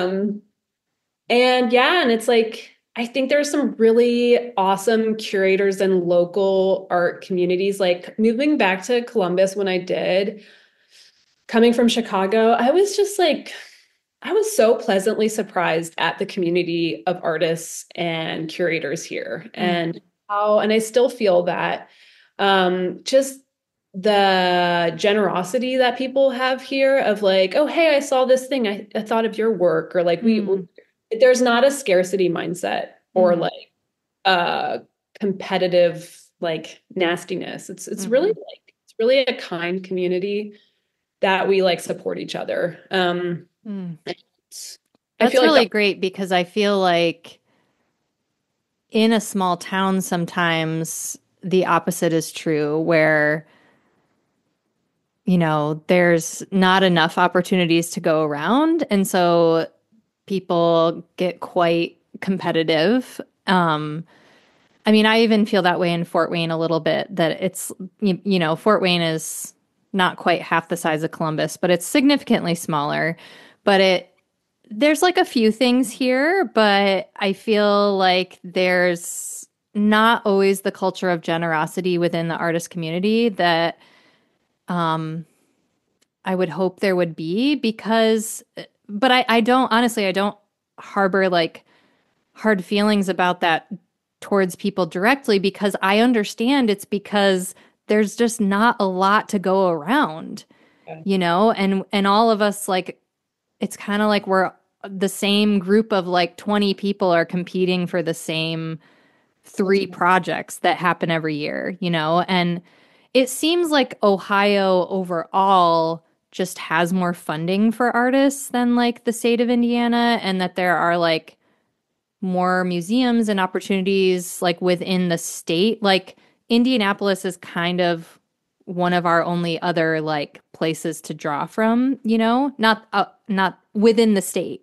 And yeah, and it's like, I think there's some really awesome curators and local art communities. Like moving back to Columbus when I did, coming from Chicago, I was just like, I was so pleasantly surprised at the community of artists and curators here and and I still feel that just the generosity that people have here of like, oh, hey, I saw this thing. I thought of your work or like Hmm. there's not a scarcity mindset or Hmm. like competitive like nastiness. It's really Hmm. like it's really a kind community that we like support each other. Hmm. I That's feel like really that. great because I feel like in a small town, sometimes the opposite is true, where, there's not enough opportunities to go around. And so people get quite competitive. I mean, I even feel that way in Fort Wayne a little bit, that Fort Wayne is not quite half the size of Columbus, but it's significantly smaller. But there's like a few things here, but I feel like there's not always the culture of generosity within the artist community that I would hope there would be but I don't, honestly, I don't harbor like hard feelings about that towards people directly because I understand it's because there's just not a lot to go around, and all of us, like, it's kind of like we're the same group of like 20 people are competing for the same three projects that happen every year, and it seems like Ohio overall just has more funding for artists than like the state of Indiana, and that there are like more museums and opportunities like within the state. Like Indianapolis is kind of one of our only other like places to draw from, not within the state.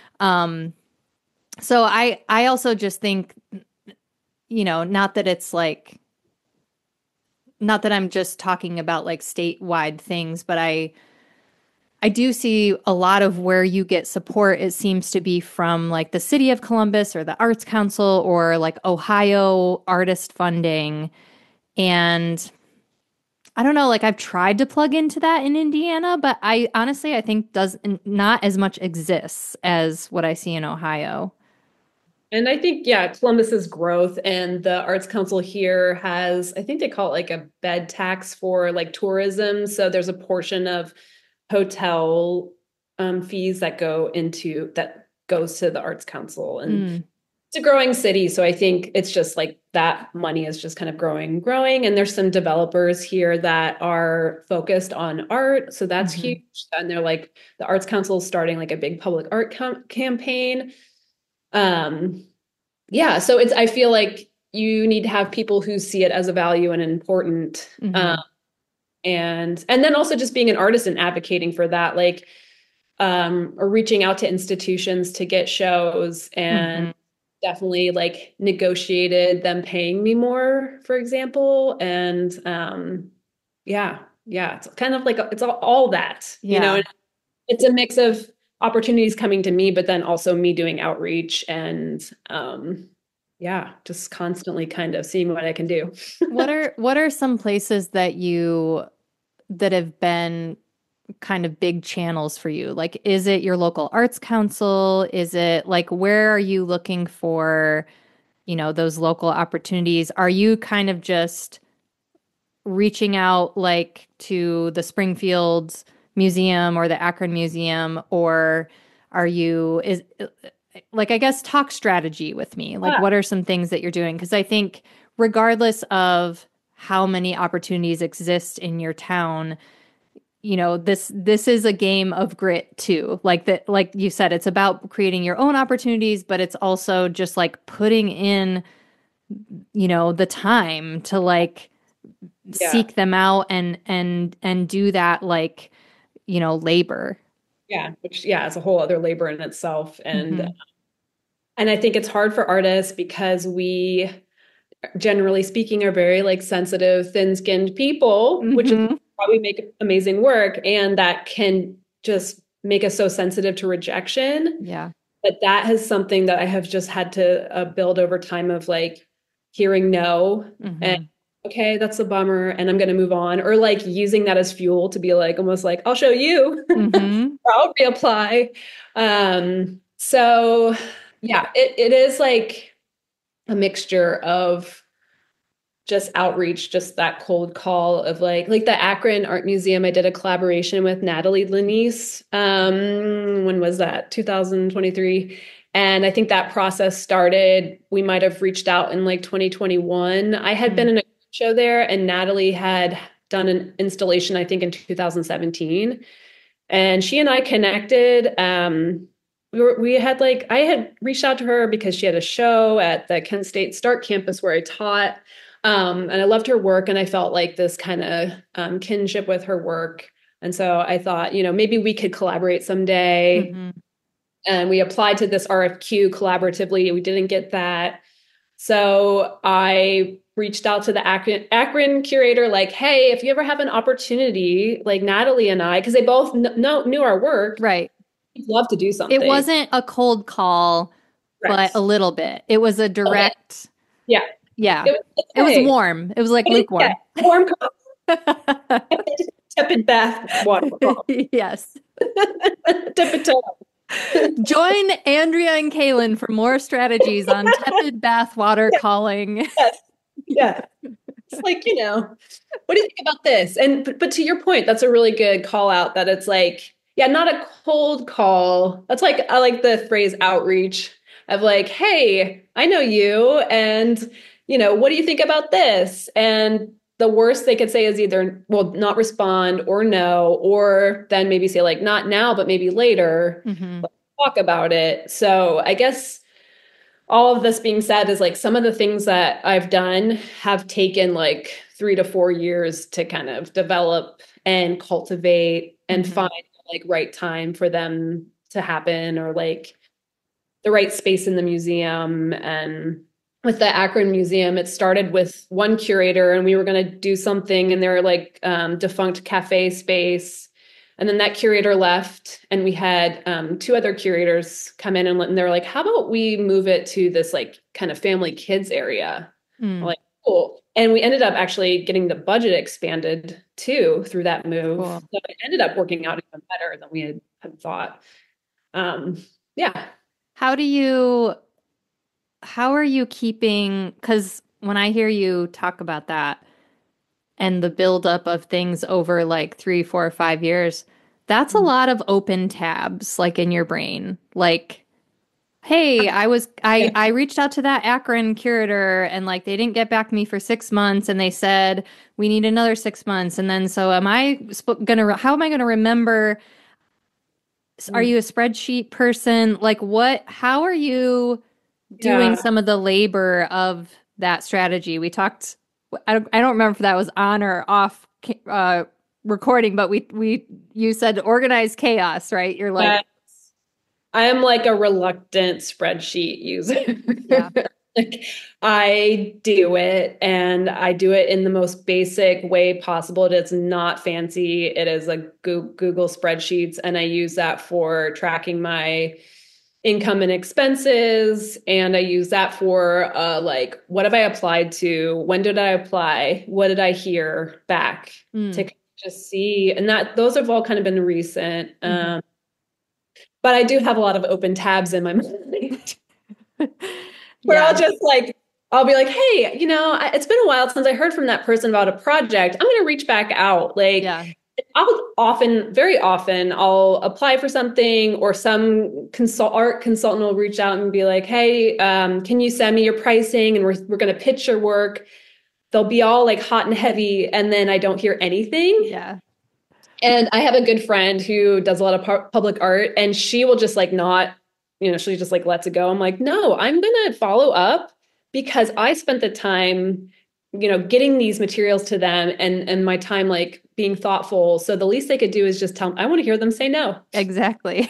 So I also just think, not that it's like, not that I'm just talking about like statewide things, but I I do see a lot of where you get support. It seems to be from like the city of Columbus or the Arts Council or like Ohio artist funding. And I don't know, like I've tried to plug into that in Indiana, but I honestly I think does not as much exists as what I see in Ohio. And I think, yeah, Columbus's growth and the Arts Council here has, I think they call it like a bed tax for like tourism. So there's a portion of hotel fees that goes to the Arts Council. And Mm, it's a growing city. So I think it's just like that money is just kind of growing. And there's some developers here that are focused on art. So that's mhm. huge. And they're like, the Arts Council is starting like a big public art campaign. Um, yeah, so I feel like you need to have people who see it as a value and important. Mhm. And then also just being an artist and advocating for that, like or reaching out to institutions to get shows and Mhm. definitely like negotiated them paying me more, for example. And yeah, it's kind of like it's all that, Yeah. and it's a mix of opportunities coming to me, but then also me doing outreach and yeah, just constantly kind of seeing what I can do. What are some places that have been kind of big channels for you? Like, is it your local arts council? Is it like where are you looking for, those local opportunities? Are you kind of just reaching out like to the Springfield Museum or the Akron Museum, or are you is like I guess talk strategy with me. Like Ah, what are some things that you're doing? Because I think regardless of how many opportunities exist in your town, this is a game of grit too. Like that, like you said, it's about creating your own opportunities, but it's also just like putting in, the time to like yeah, seek them out and do that like, labor. yeah, which yeah, is a whole other labor in itself. And Hmm. and I think it's hard for artists because we generally speaking are very like sensitive, thin-skinned people, which is Hmm. why we make amazing work, and that can just make us so sensitive to rejection. Yeah. But that is something that I have just had to build over time of like hearing no and Hmm. okay, that's a bummer and I'm going to move on, or like using that as fuel to be like almost like I'll show you. Hmm. I'll reapply. So yeah, it is like a mixture of just outreach, just that cold call of like the Akron Art Museum. I did a collaboration with Natalie Lenise. When was that? 2023. And I think that process started, we might have reached out in like 2021. I had been in a show there and Natalie had done an installation, I think in 2017. And she and I connected. We had like, I had reached out to her because she had a show at the Kent State Stark campus where I taught. And I loved her work and I felt like this kind of kinship with her work. And so I thought, maybe we could collaborate someday. Hmm. And we applied to this RFQ collaboratively. We didn't get that. So I reached out to the Akron curator, like, hey, if you ever have an opportunity, like Natalie and I, because they both knew our work, Right. we'd love to do It something. wasn't a cold call, but a Correct. little bit. It was a Okay. direct, Yeah. yeah. It was like, It was hey, warm. It was like what do you get? lukewarm. Warm tepid bath water. Yes. Tepid toe. Join Andrea and Kaylin for more strategies on tepid bath water calling. Yes. Yeah. It's like, what do you think about this? And but to your point, that's a really good call out that it's like, yeah, not a cold call. That's like I like the phrase outreach of like, hey, I know you and what do you think about this? And the worst they could say is either, well, not respond or no, or then maybe say like not now, but maybe later, Hmm. let's talk about it. So I guess all of this being said is like some of the things that I've done have taken like 3 to 4 years to kind of develop and cultivate and Hmm. find like right time for them to happen, or like the right space in the museum. And with the Akron Museum, it started with one curator and we were going to do something in their like defunct cafe space. And then that curator left, and we had two other curators come in, and they were like, how about we move it to this like kind of family kids area? We're Mm, like, cool. And we ended up actually getting the budget expanded too through that move. cool. So it ended up working out even better than we had thought. Um, yeah. How do you, how are you keeping, because when I hear you talk about that and the buildup of things over like 3, 4, 5 years, that's a lot of open tabs like in your brain. Like, hey, Yeah. I reached out to that Akron curator and like they didn't get back to me for 6 months and they said we need another 6 months. And then so how am I gonna remember? Are you a spreadsheet person? Like how are you doing Yeah. some of the labor of that strategy? We talked, I don't remember if that was on or off recording, but you said organized chaos, right? You're like, Yes. I am like a reluctant spreadsheet user. yeah, Like I do it and I do it in the most basic way possible. It is not fancy. It is a Google spreadsheets and I use that for tracking my income and expenses and I use that for like what have I applied to? When did I apply? What did I hear back? mm, To just see and that those have all kind of been recent. mhm. But I do have a lot of open tabs in my mind where Yeah, I'll be like, hey, it's been a while since I heard from that person about a project. I'm going to reach back out. Like, yeah, very often, I'll apply for something or some art consultant will reach out and be like, hey, can you send me your pricing? And we're going to pitch your work. They'll be all like hot and heavy. And then I don't hear anything. yeah, And I have a good friend who does a lot of public art and she will just like not, she just like lets it go. I'm like, no, I'm going to follow up because I spent the time, getting these materials to them and my time like being thoughtful. So the least they could do is just tell them, I want to hear them say no. exactly.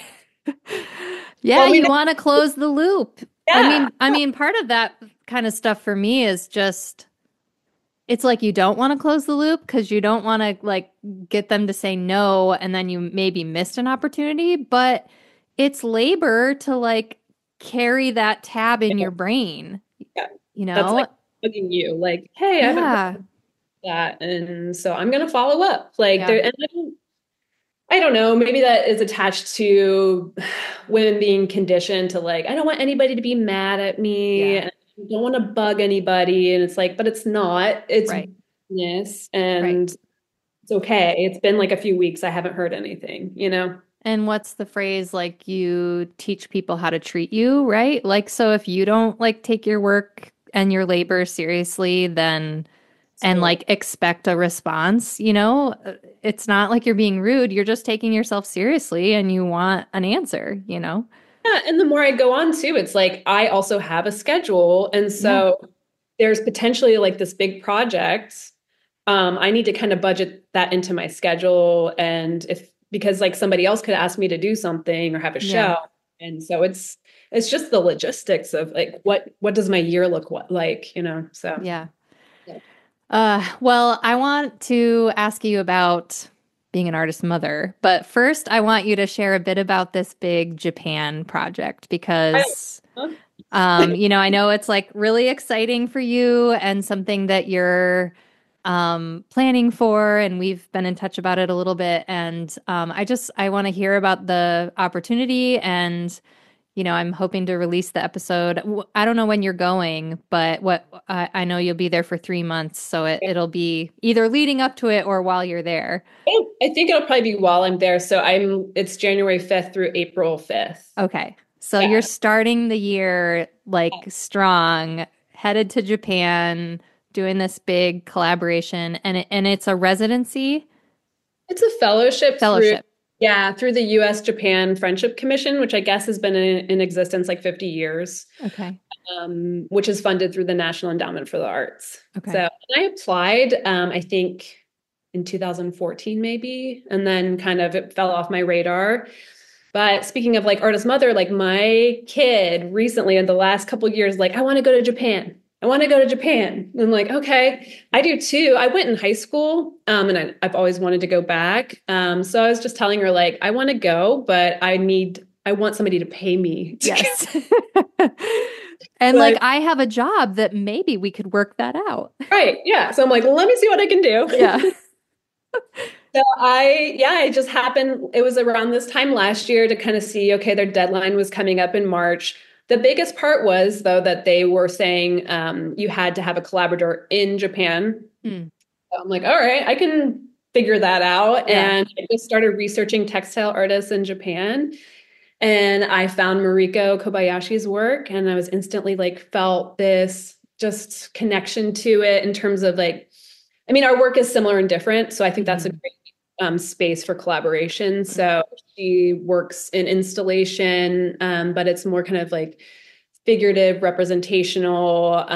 Yeah, Well, you want to close the loop. yeah, I mean, part of that kind of stuff for me is just it's like you don't want to close the loop because you don't want to like get them to say no and then you maybe missed an opportunity, but it's labor to like carry that tab in your brain, yeah. you That's know? like bugging you like, hey, I haven't heard Yeah. that. And so I'm going to follow up like Yeah. there. And I don't know, maybe that is attached to women being conditioned to like, I don't want anybody to be mad at me. Yeah. And I don't want to bug anybody. And it's like, but it's not, it's Right. business Right. and it's okay. It's been like a few weeks. I haven't heard anything. And what's the phrase like you teach people how to treat you, right? Like, so if you don't like take your work and your labor seriously, then and So, like expect a response, you know, it's not like you're being rude. You're just taking yourself seriously and you want an answer, you know? yeah. And the more I go on too, it's like I also have a schedule. And Yeah, so there's potentially like this big project. I need to kind of budget that into my schedule. And because like somebody else could ask me to do something or have a yeah, show. And so it's just the logistics of like what does my year look like, so yeah. yeah. Well, I want to ask you about being an artist mother, but first I want you to share a bit about this big Japan project I, because I know it's like really exciting for you and something that you're planning for, and we've been in touch about it a little bit. And I want to hear about the opportunity, and I'm hoping to release the episode. I don't know when you're going, but I know you'll be there for 3 months, so it'll be either leading up to it or while you're there. I think it'll probably be while I'm there. So it's January 5th through April 5th. Okay. So you're Yeah. starting the year like strong, headed to Japan, doing this big collaboration, and it's a residency It's a fellowship fellowship. through the US Japan Friendship Commission, which I guess has been in existence like 50 years, Okay. which is funded through the National Endowment for the Arts. Okay. So I applied, I think in 2014 maybe, and then kind of it fell off my radar. But speaking of like artist mother, like my kid recently in the last couple of years, like, I want to go to Japan. I want to go to Japan. And I'm like, okay, I do too. I went in high school, and I've always wanted to go back. So I was just telling her like, I want to go, but I want somebody to pay me. Yes. And like, I have a job that maybe we could work that out. Right. Yeah. So I'm like, let me see what I can do. Yeah. So I just happened, it was around this time last year to kind of see, okay, their deadline was coming up in March. The biggest part was, though, that they were saying you had to have a collaborator in Japan. So I'm like, all right, I can figure that out. Yeah. And I just started researching textile artists in Japan. And I found Mariko Kobayashi's work, and I was instantly like, felt this just connection to it in terms of like, I mean, our work is similar and different. So I think that's a great space for collaboration. So she works in installation, but it's more kind of like figurative, representational,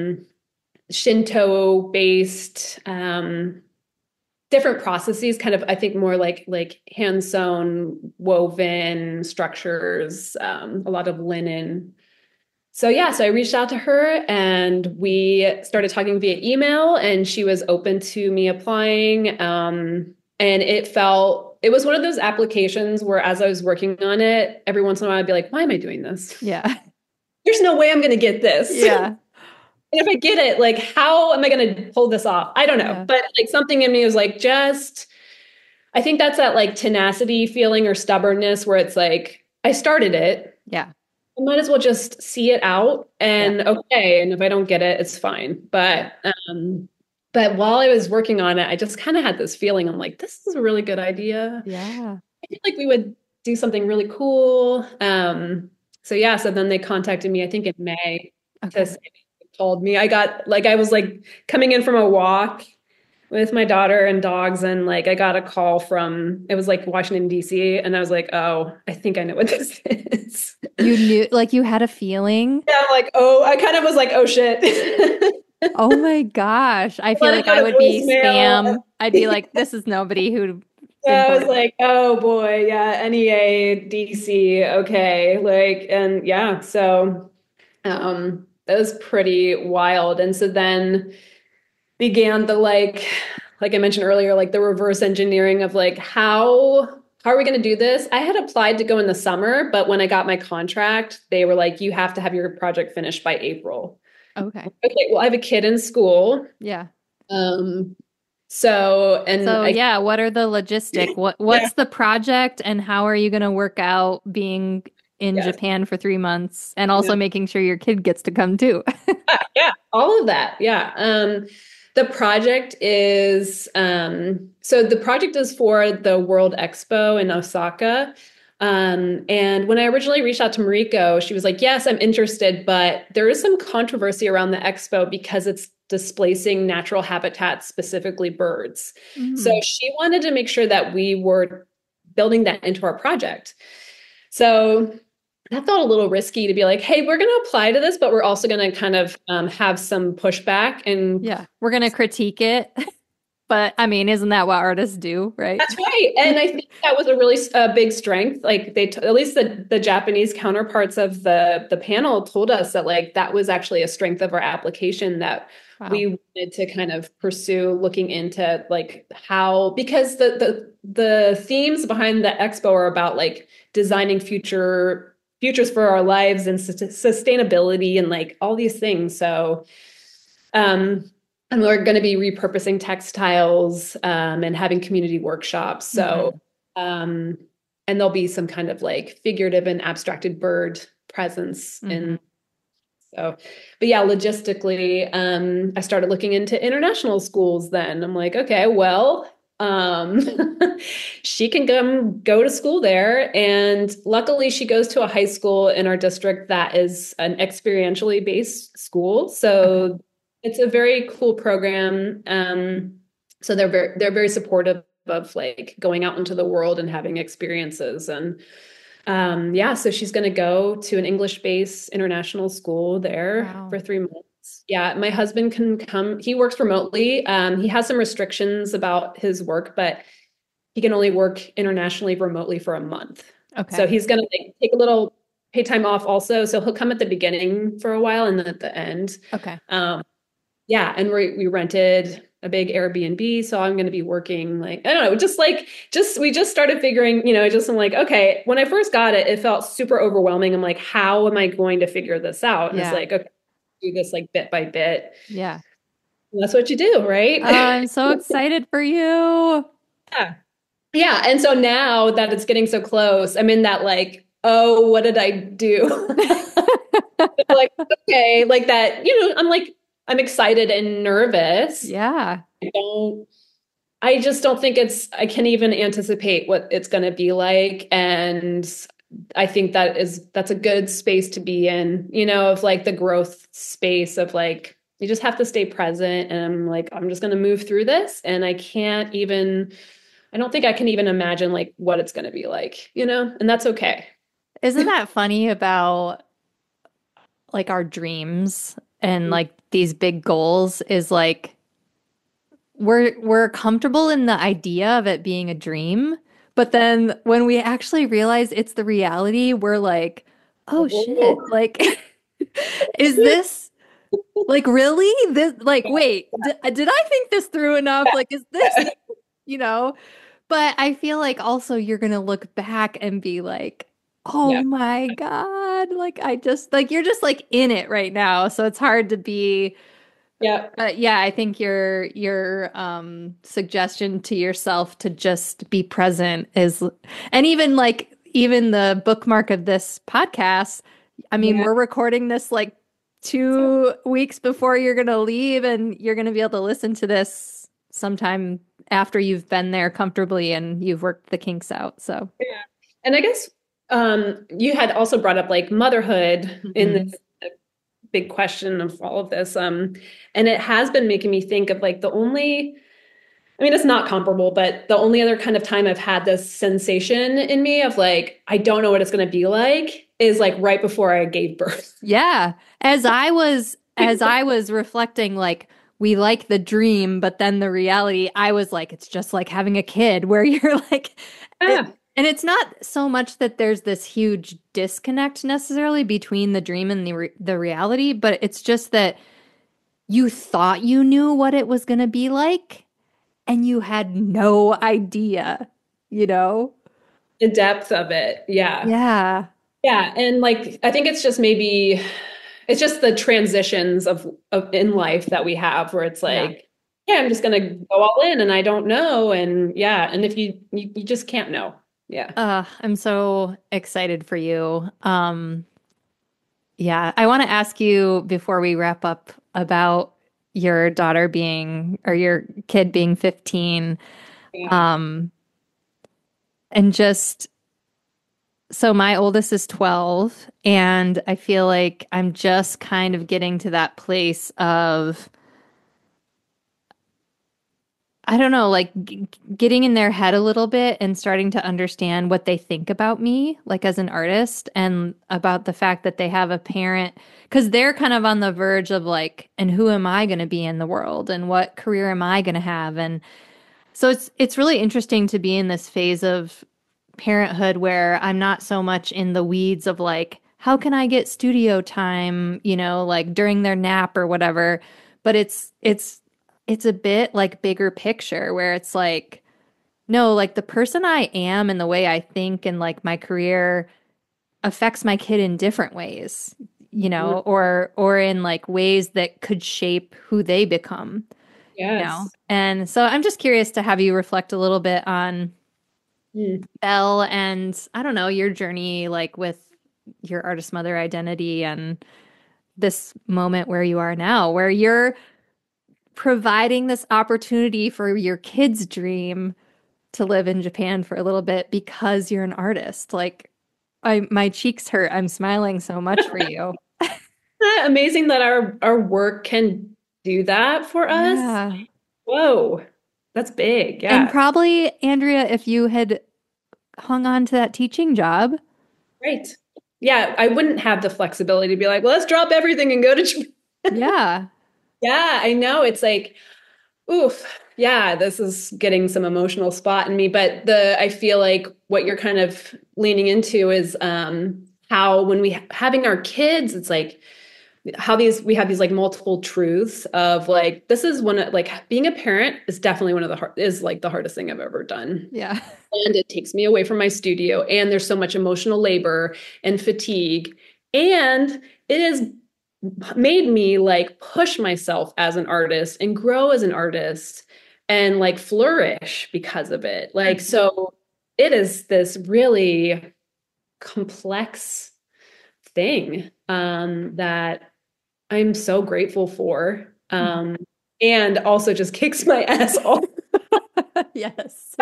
Shinto based, different processes, kind of, I think more like hand sewn, woven structures, a lot of linen. So yeah, so I reached out to her and we started talking via email, and she was open to me applying. And it was one of those applications where as I was working on it, every once in a while I'd be like, why am I doing this? Yeah. There's no way I'm going to get this. Yeah. And if I get it, like, how am I going to pull this off? I don't know. Yeah. But like something in me was like, I think that's that like tenacity feeling or stubbornness where it's like, I started it. Yeah. I might as well just see it out and okay. And if I don't get it, it's fine. But while I was working on it, I just kind of had this feeling. I'm like, this is a really good idea. Yeah. I feel like we would do something really cool. So then they contacted me, I think in May, to say, told me I was like coming in from a walk with my daughter and dogs, and like I got a call from, it was like Washington, D.C., and I was like, oh, I think I know what this is. You knew, like you had a feeling? Yeah, I'm like, oh, I kind of was like, oh shit. Oh my gosh. I feel like I would be spam. I'd be like, this is nobody who. Yeah, I was like, oh boy, yeah, NEA, DC, okay. Like, and yeah, so that was pretty wild. And so then began the like I mentioned earlier, like the reverse engineering of like, how are we going to do this? I had applied to go in the summer, but when I got my contract, they were like, you have to have your project finished by April. Okay. Okay, well, I have a kid in school. Yeah. What are the logistics? What's the project, and how are you going to work out being in Japan for 3 months and also making sure your kid gets to come too? Yeah, all of that. Yeah. The project is the project is for the World Expo in Osaka. And when I originally reached out to Mariko, she was like, yes, I'm interested, but there is some controversy around the expo because it's displacing natural habitats, specifically birds. So she wanted to make sure that we were building that into our project. So that felt a little risky to be like, hey, we're going to apply to this, but we're also going to kind of have some pushback. And we're going to critique it. But I mean, isn't that what artists do, right? That's right. And I think that was a really big strength. Like at least the Japanese counterparts of the panel told us that like that was actually a strength of our application that we wanted to kind of pursue, looking into like how, because the themes behind the expo are about like designing futures for our lives and sustainability and like all these things. So, and we're going to be repurposing textiles and having community workshops. So, and there'll be some kind of like figurative and abstracted bird presence in. So, but yeah, logistically, I started looking into international schools then. I'm like, okay, well, she can go to school there. And luckily she goes to a high school in our district that is an experientially based school. So it's a very cool program. So they're very supportive of like going out into the world and having experiences. And so she's going to go to an English-based international school there for 3 months. Yeah, my husband can come. He works remotely. He has some restrictions about his work, but he can only work internationally remotely for a month. Okay. So he's going to take a little paid time off also. So he'll come at the beginning for a while and then at the end. Okay. Yeah. And we rented a big Airbnb. So I'm going to be working like, I don't know, we just started figuring, I'm like, okay, when I first got it, it felt super overwhelming. I'm like, how am I going to figure this out? And it's like, okay, do this like bit by bit. Yeah. And that's what you do, right? I'm so excited for you. Yeah. Yeah. And so now that it's getting so close, I'm in that like, oh, what did I do? Like, okay, like that, I'm excited and nervous. Yeah. I just don't think I can even anticipate what it's going to be like. And I think that's a good space to be in, of like the growth space of like, you just have to stay present. And I'm like, I'm just going to move through this. And I don't think I can even imagine like what it's going to be like, and that's okay. Isn't that funny about like our dreams and like these big goals is like we're comfortable in the idea of it being a dream, but then when we actually realize it's the reality, we're like, oh shit, like is this like really this like wait, did I think this through enough? Like is this, you know? But I feel like also you're gonna look back and be like, oh Yeah. my God, like I just like you're just like in it right now. So it's hard to be Yeah. yeah, I think your suggestion to yourself to just be present is and even like even the bookmark of this podcast, I mean, Yeah. we're recording this like 2 weeks before you're gonna leave and you're gonna be able to listen to this sometime after you've been there comfortably and you've worked the kinks out. So Yeah. And I guess you had also brought up like motherhood in Mhm. this big question of all of this. And it has been making me think of like it's not comparable, but the only other kind of time I've had this sensation in me of like, I don't know what it's going to be like is like right before I gave birth. Yeah. As I was reflecting, like we like the dream, but then the reality, I was like, it's just like having a kid where you're like, Yeah. and it's not so much that there's this huge disconnect necessarily between the dream and the reality, but it's just that you thought you knew what it was going to be like, and you had no idea, you know? The depth of it. Yeah. Yeah. Yeah. And like, I think it's just the transitions of in life that we have where it's Yeah. like, yeah, I'm just going to go all in and I don't know. And yeah. And if you just can't know. Yeah. I'm so excited for you. Yeah, I want to ask you before we wrap up about your daughter being or your kid being 15. Yeah. Um, and just so my oldest is 12, and I feel like I'm just kind of getting to that place of I don't know, like getting in their head a little bit and starting to understand what they think about me, like as an artist, and about the fact that they have a parent, because they're kind of on the verge of like, and who am I going to be in the world, and what career am I going to have, and so it's really interesting to be in this phase of parenthood where I'm not so much in the weeds of like, how can I get studio time, like during their nap or whatever, but it's a bit like bigger picture where it's like, no, like the person I am and the way I think and like my career affects my kid in different ways, or in like ways that could shape who they become, Yes. And so I'm just curious to have you reflect a little bit on Mm. Belle and I don't know, your journey like with your artist mother identity and this moment where you are now, where you're providing this opportunity for your kid's dream to live in Japan for a little bit because you're an artist. Like my cheeks hurt. I'm smiling so much for you. Amazing that our work can do that for us. Yeah. Whoa, that's big. And Yeah. probably, Andrea, if you had hung on to that teaching job. Right. Yeah, I wouldn't have the flexibility to be like, well, let's drop everything and go to Japan. Yeah. Yeah, I know. It's like, oof, yeah, this is getting some emotional spot in me. But I feel like what you're kind of leaning into is how when having our kids, it's like how we have these like multiple truths of like this is one of like being a parent is definitely one of is like the hardest thing I've ever done. Yeah. And it takes me away from my studio, and there's so much emotional labor and fatigue, and it has made me like push myself as an artist and grow as an artist and like flourish because of it. Like so it is this really complex thing that I'm so grateful for. And also just kicks my ass off. Yes.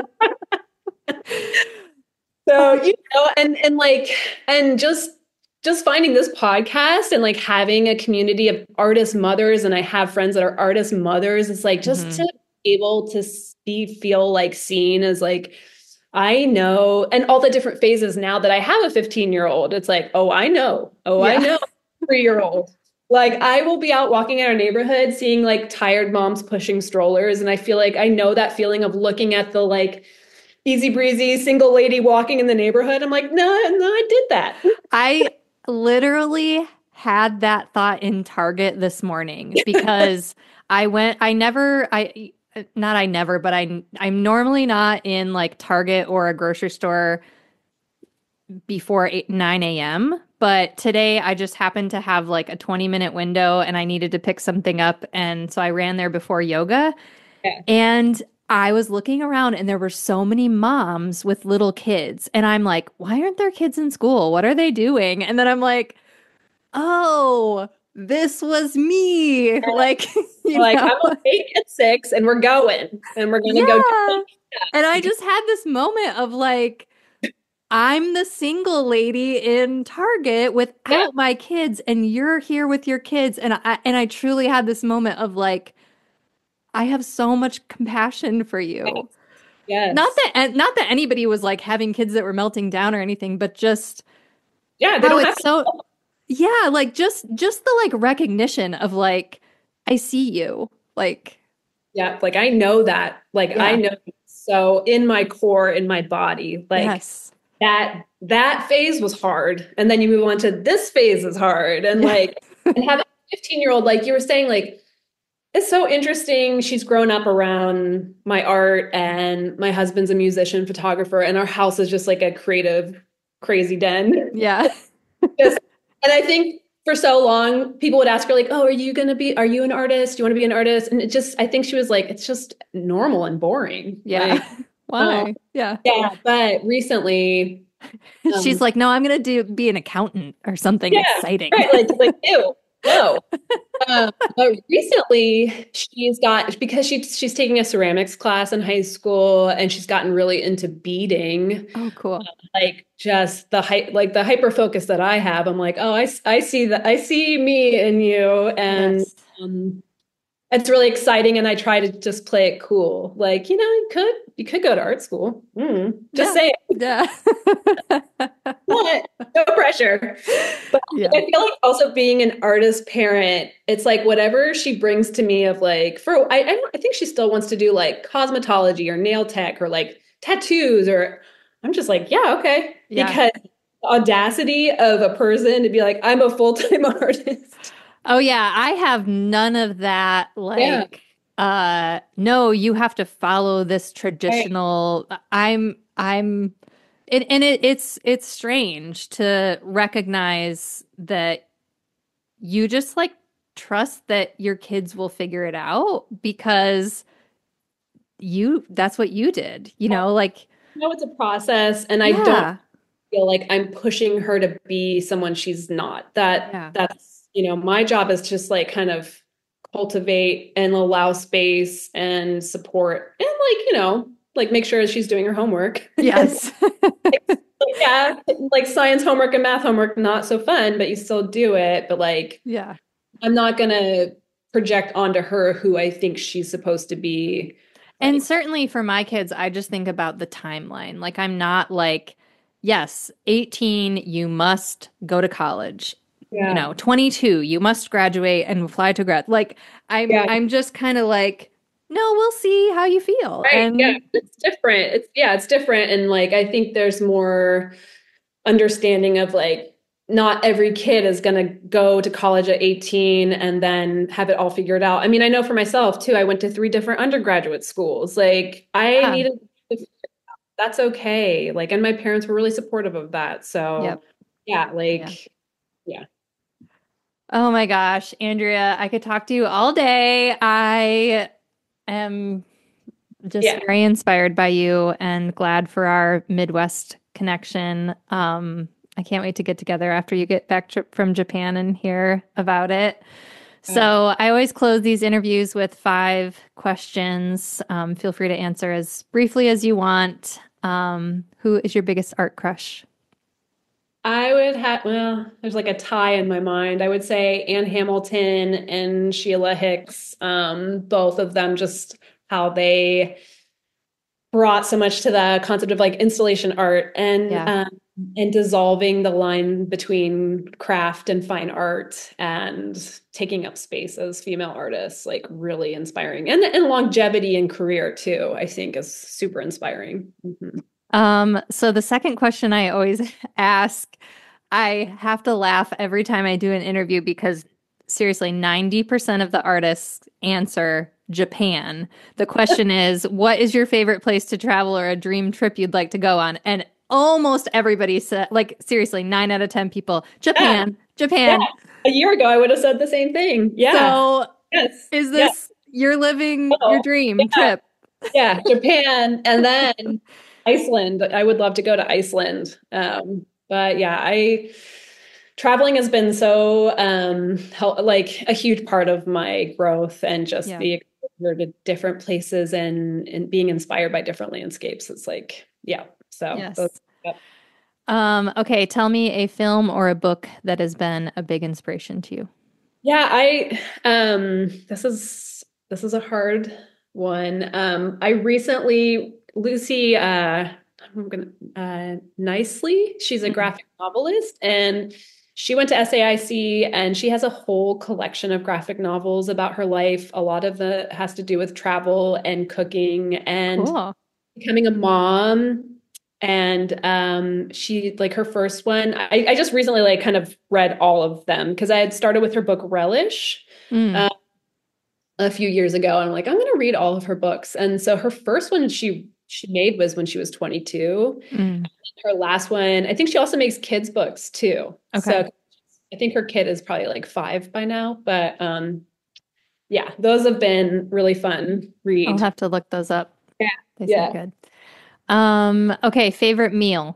So, and like, and just finding this podcast and like having a community of artist mothers, and I have friends that are artist mothers. It's like just to be able to feel like seen as like, I know, and all the different phases now that I have a 15-year-old, it's like, oh, I know. Oh, yeah. I know, 3-year-old. Like I will be out walking in our neighborhood, seeing like tired moms pushing strollers. And I feel like I know that feeling of looking at the like easy breezy single lady walking in the neighborhood. I'm like, no, I did that. I literally had that thought in Target this morning because but I'm normally not in like Target or a grocery store before 9 a.m. But today I just happened to have like a 20-minute window and I needed to pick something up. And so I ran there before yoga. Yeah. And I was looking around and there were so many moms with little kids. And I'm like, why aren't there kids in school? What are they doing? And then I'm like, oh, this was me. Like, I'm awake at 6 and we're going and we're going to go. And I just had this moment of like, I'm the single lady in Target without my kids, and you're here with your kids. And I truly had this moment of like, I have so much compassion for you. Yes. Not that anybody was like having kids that were melting down or anything, but just they don't have to. Yeah, like just the like recognition of like, I see you. Like, yeah, like I know that. Like I know so in my core, in my body, like yes. That phase was hard. And then you move on to this phase is hard. And like, and having a 15-year-old, like you were saying, like, it's so interesting. She's grown up around my art, and my husband's a musician, photographer, and our house is just like a creative, crazy den. Yeah. And I think for so long, people would ask her like, oh, are you an artist? Do you want to be an artist? And I think she was like, it's just normal and boring. Yeah. Like, why? Yeah. But recently she's like, no, I'm going to be an accountant or something exciting. Right. Like, ew, no. But recently because she's taking a ceramics class in high school, and she's gotten really into beading. Oh, cool. Like just the hyper focus that I have. I'm like, oh, I see that. I see me in you. And yes. It's really exciting, and I try to just play it cool. Like, you could go to art school. Just say it. Yeah. No pressure. But I feel like also being an artist parent, it's like whatever she brings to me of like, I think she still wants to do like cosmetology or nail tech or like tattoos, or I'm just like, yeah, okay. Yeah. Because the audacity of a person to be like, I'm a full-time artist. Oh yeah, I have none of that. Like, no, you have to follow this traditional. Right. It's strange to recognize that you just like trust that your kids will figure it out because that's what you did. Like. It's a process, and I don't feel like I'm pushing her to be someone she's not. That's. My job is just like kind of cultivate and allow space and support and like make sure she's doing her homework. Yes. like science homework and math homework, not so fun, but you still do it. But like, yeah, I'm not going to project onto her who I think she's supposed to be. And certainly for my kids, I just think about the timeline. Like, I'm not like, yes, 18, you must go to college. 22, you must graduate and apply to grad. Like, I'm just kind of like, no, we'll see how you feel. Right. And it's different. It's different. And like, I think there's more understanding of like, not every kid is going to go to college at 18 and then have it all figured out. I mean, I know for myself too, I went to 3 different undergraduate schools. Like I Yeah. needed, that's okay. Like, and my parents were really supportive of that. So Yep. yeah, Yeah. like, yeah. Oh my gosh, Andrea, I could talk to you all day. I am just Yeah. very inspired by you and glad for our Midwest connection. I can't wait to get together after you get back from Japan and hear about it. So I always close these interviews with 5 questions. Feel free to answer as briefly as you want. Who is your biggest art crush? I would have, well, there's like a tie in my mind. I would say Anne Hamilton and Sheila Hicks, both of them, just how they brought so much to the concept of like installation art Yeah. and dissolving the line between craft and fine art and taking up space as female artists, like really inspiring. And longevity in career too, I think is super inspiring. Mm-hmm. So the second question I always ask, I have to laugh every time I do an interview because seriously, 90% of the artists answer Japan. The question is, what is your favorite place to travel or a dream trip you'd like to go on? And almost everybody said, like, seriously, 9 out of 10 people, Yeah, Japan, yeah. Japan. A year ago, I would have said the same thing. Yeah. So Yes. is Yeah. this you're living your Oh, dream yeah. trip? Yeah. Japan and then Iceland. I would love to go to Iceland. But yeah, traveling has been so like a huge part of my growth and just Yeah. the exposure to different places and being inspired by different landscapes. It's like, yeah. So those, Yes. yep. Okay, tell me a film or a book that has been a big inspiration to you. Yeah, this is a hard one. I recently Lucy I'm gonna Nicely, she's a Mm. graphic novelist and she went to SAIC and she has a whole collection of graphic novels about her life. A lot of the has to do with travel and cooking and Cool. becoming a mom. And she like her first one, I just recently like kind of read all of them because I had started with her book Relish Mm, uh, a few years ago, and I'm like, I'm going to read all of her books. And so her first one she made was when she was 22. mm. Her last one, I think she also makes kids books too. Okay. So I think her kid is probably like 5 by now, but yeah, those have been really fun I'll read. have to look those up. Yeah. They sound Yeah. good. Okay, favorite meal.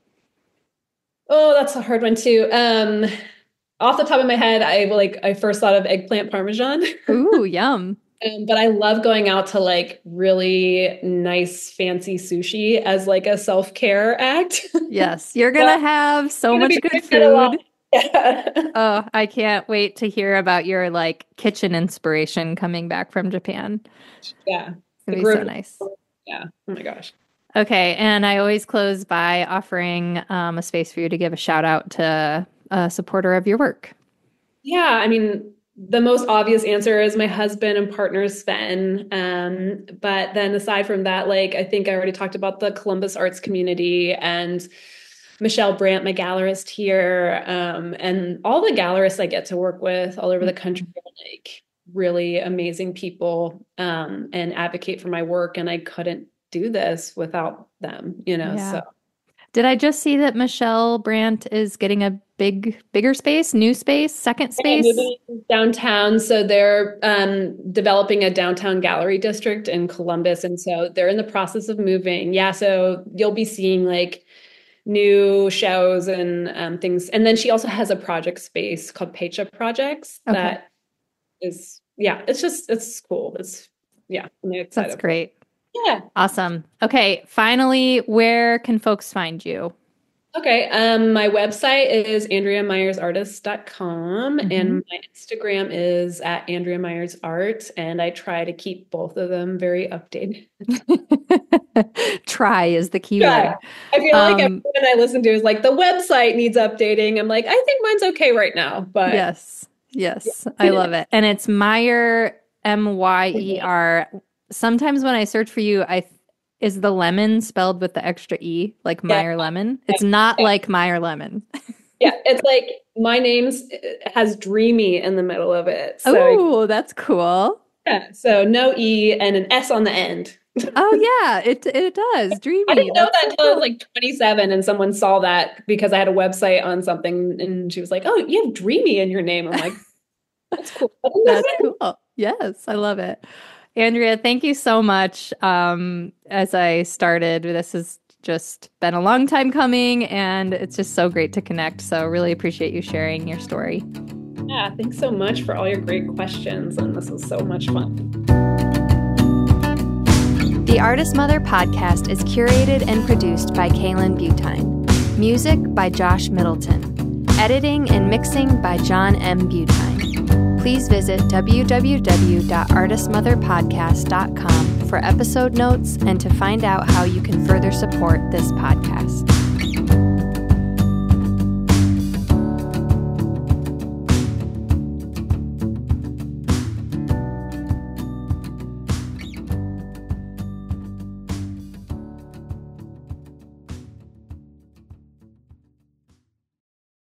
Oh, that's a hard one too. Off the top of my head, I first thought of eggplant parmesan. Ooh, yum. But I love going out to like really nice fancy sushi as like a self-care act. Yes, you're So gonna have so I'm gonna much be good doing that a lot. food. Yeah. Oh, I can't wait to hear about your like kitchen inspiration coming back from Japan. Yeah. It's The gonna be so group. nice. Yeah. Oh my gosh. Okay, and I always close by offering a space for you to give a shout out to a supporter of your work. Yeah, I mean, the most obvious answer is my husband and partner, Sven. But then aside from that, like I think I already talked about the Columbus arts community and Michelle Brandt, my gallerist here, and all the gallerists I get to work with all over the country Mhm. are like really amazing people, and advocate for my work. And I couldn't do this without them, Yeah. so. Did I just see that Michelle Brandt is getting a bigger space, new space, second Yeah, space? moving downtown. So they're developing a downtown gallery district in Columbus. And so they're in the process of moving. Yeah. So you'll be seeing like new shows and things. And then she also has a project space called Pecha Projects Okay, that is, yeah, it's cool. Yeah, I'm that's excited for it. great. Yeah. Awesome. Okay, finally, where can folks find you? Okay. My website is AndreaMyersArtist.com Hmm. and my Instagram is at Andrea Myers Art. And I try to keep both of them very updated. Try is the key Yeah. word. I feel like Um, everyone I listen to is like, the website needs updating. I'm like, I think mine's okay right now, but yes, yes, I love it. And it's Meyer, Myer. Sometimes when I search for you, is the lemon spelled with the extra E, like yeah, Meyer lemon? It's not yeah. like Meyer lemon. Yeah, it's like my name's has Dreamy in the middle of it. So Oh, that's cool. yeah, so no E and an S on the end. Oh yeah, it does. I Dreamy. didn't know That's that so until I was cool. like 27 and someone saw that because I had a website on something and she was like, "Oh, you have Dreamy in your name." I'm like, "That's cool." That's cool. Yes, I love it. Andrea, thank you so much. As I started, this has just been a long time coming and it's just so great to connect. So really appreciate you sharing your story. Yeah, thanks so much for all your great questions and this was so much fun. The Artist Mother podcast is curated and produced by Kaylin Butine. Music by Josh Middleton. Editing and mixing by John M. Butine. Please visit www.artistmotherpodcast.com for episode notes and to find out how you can further support this podcast.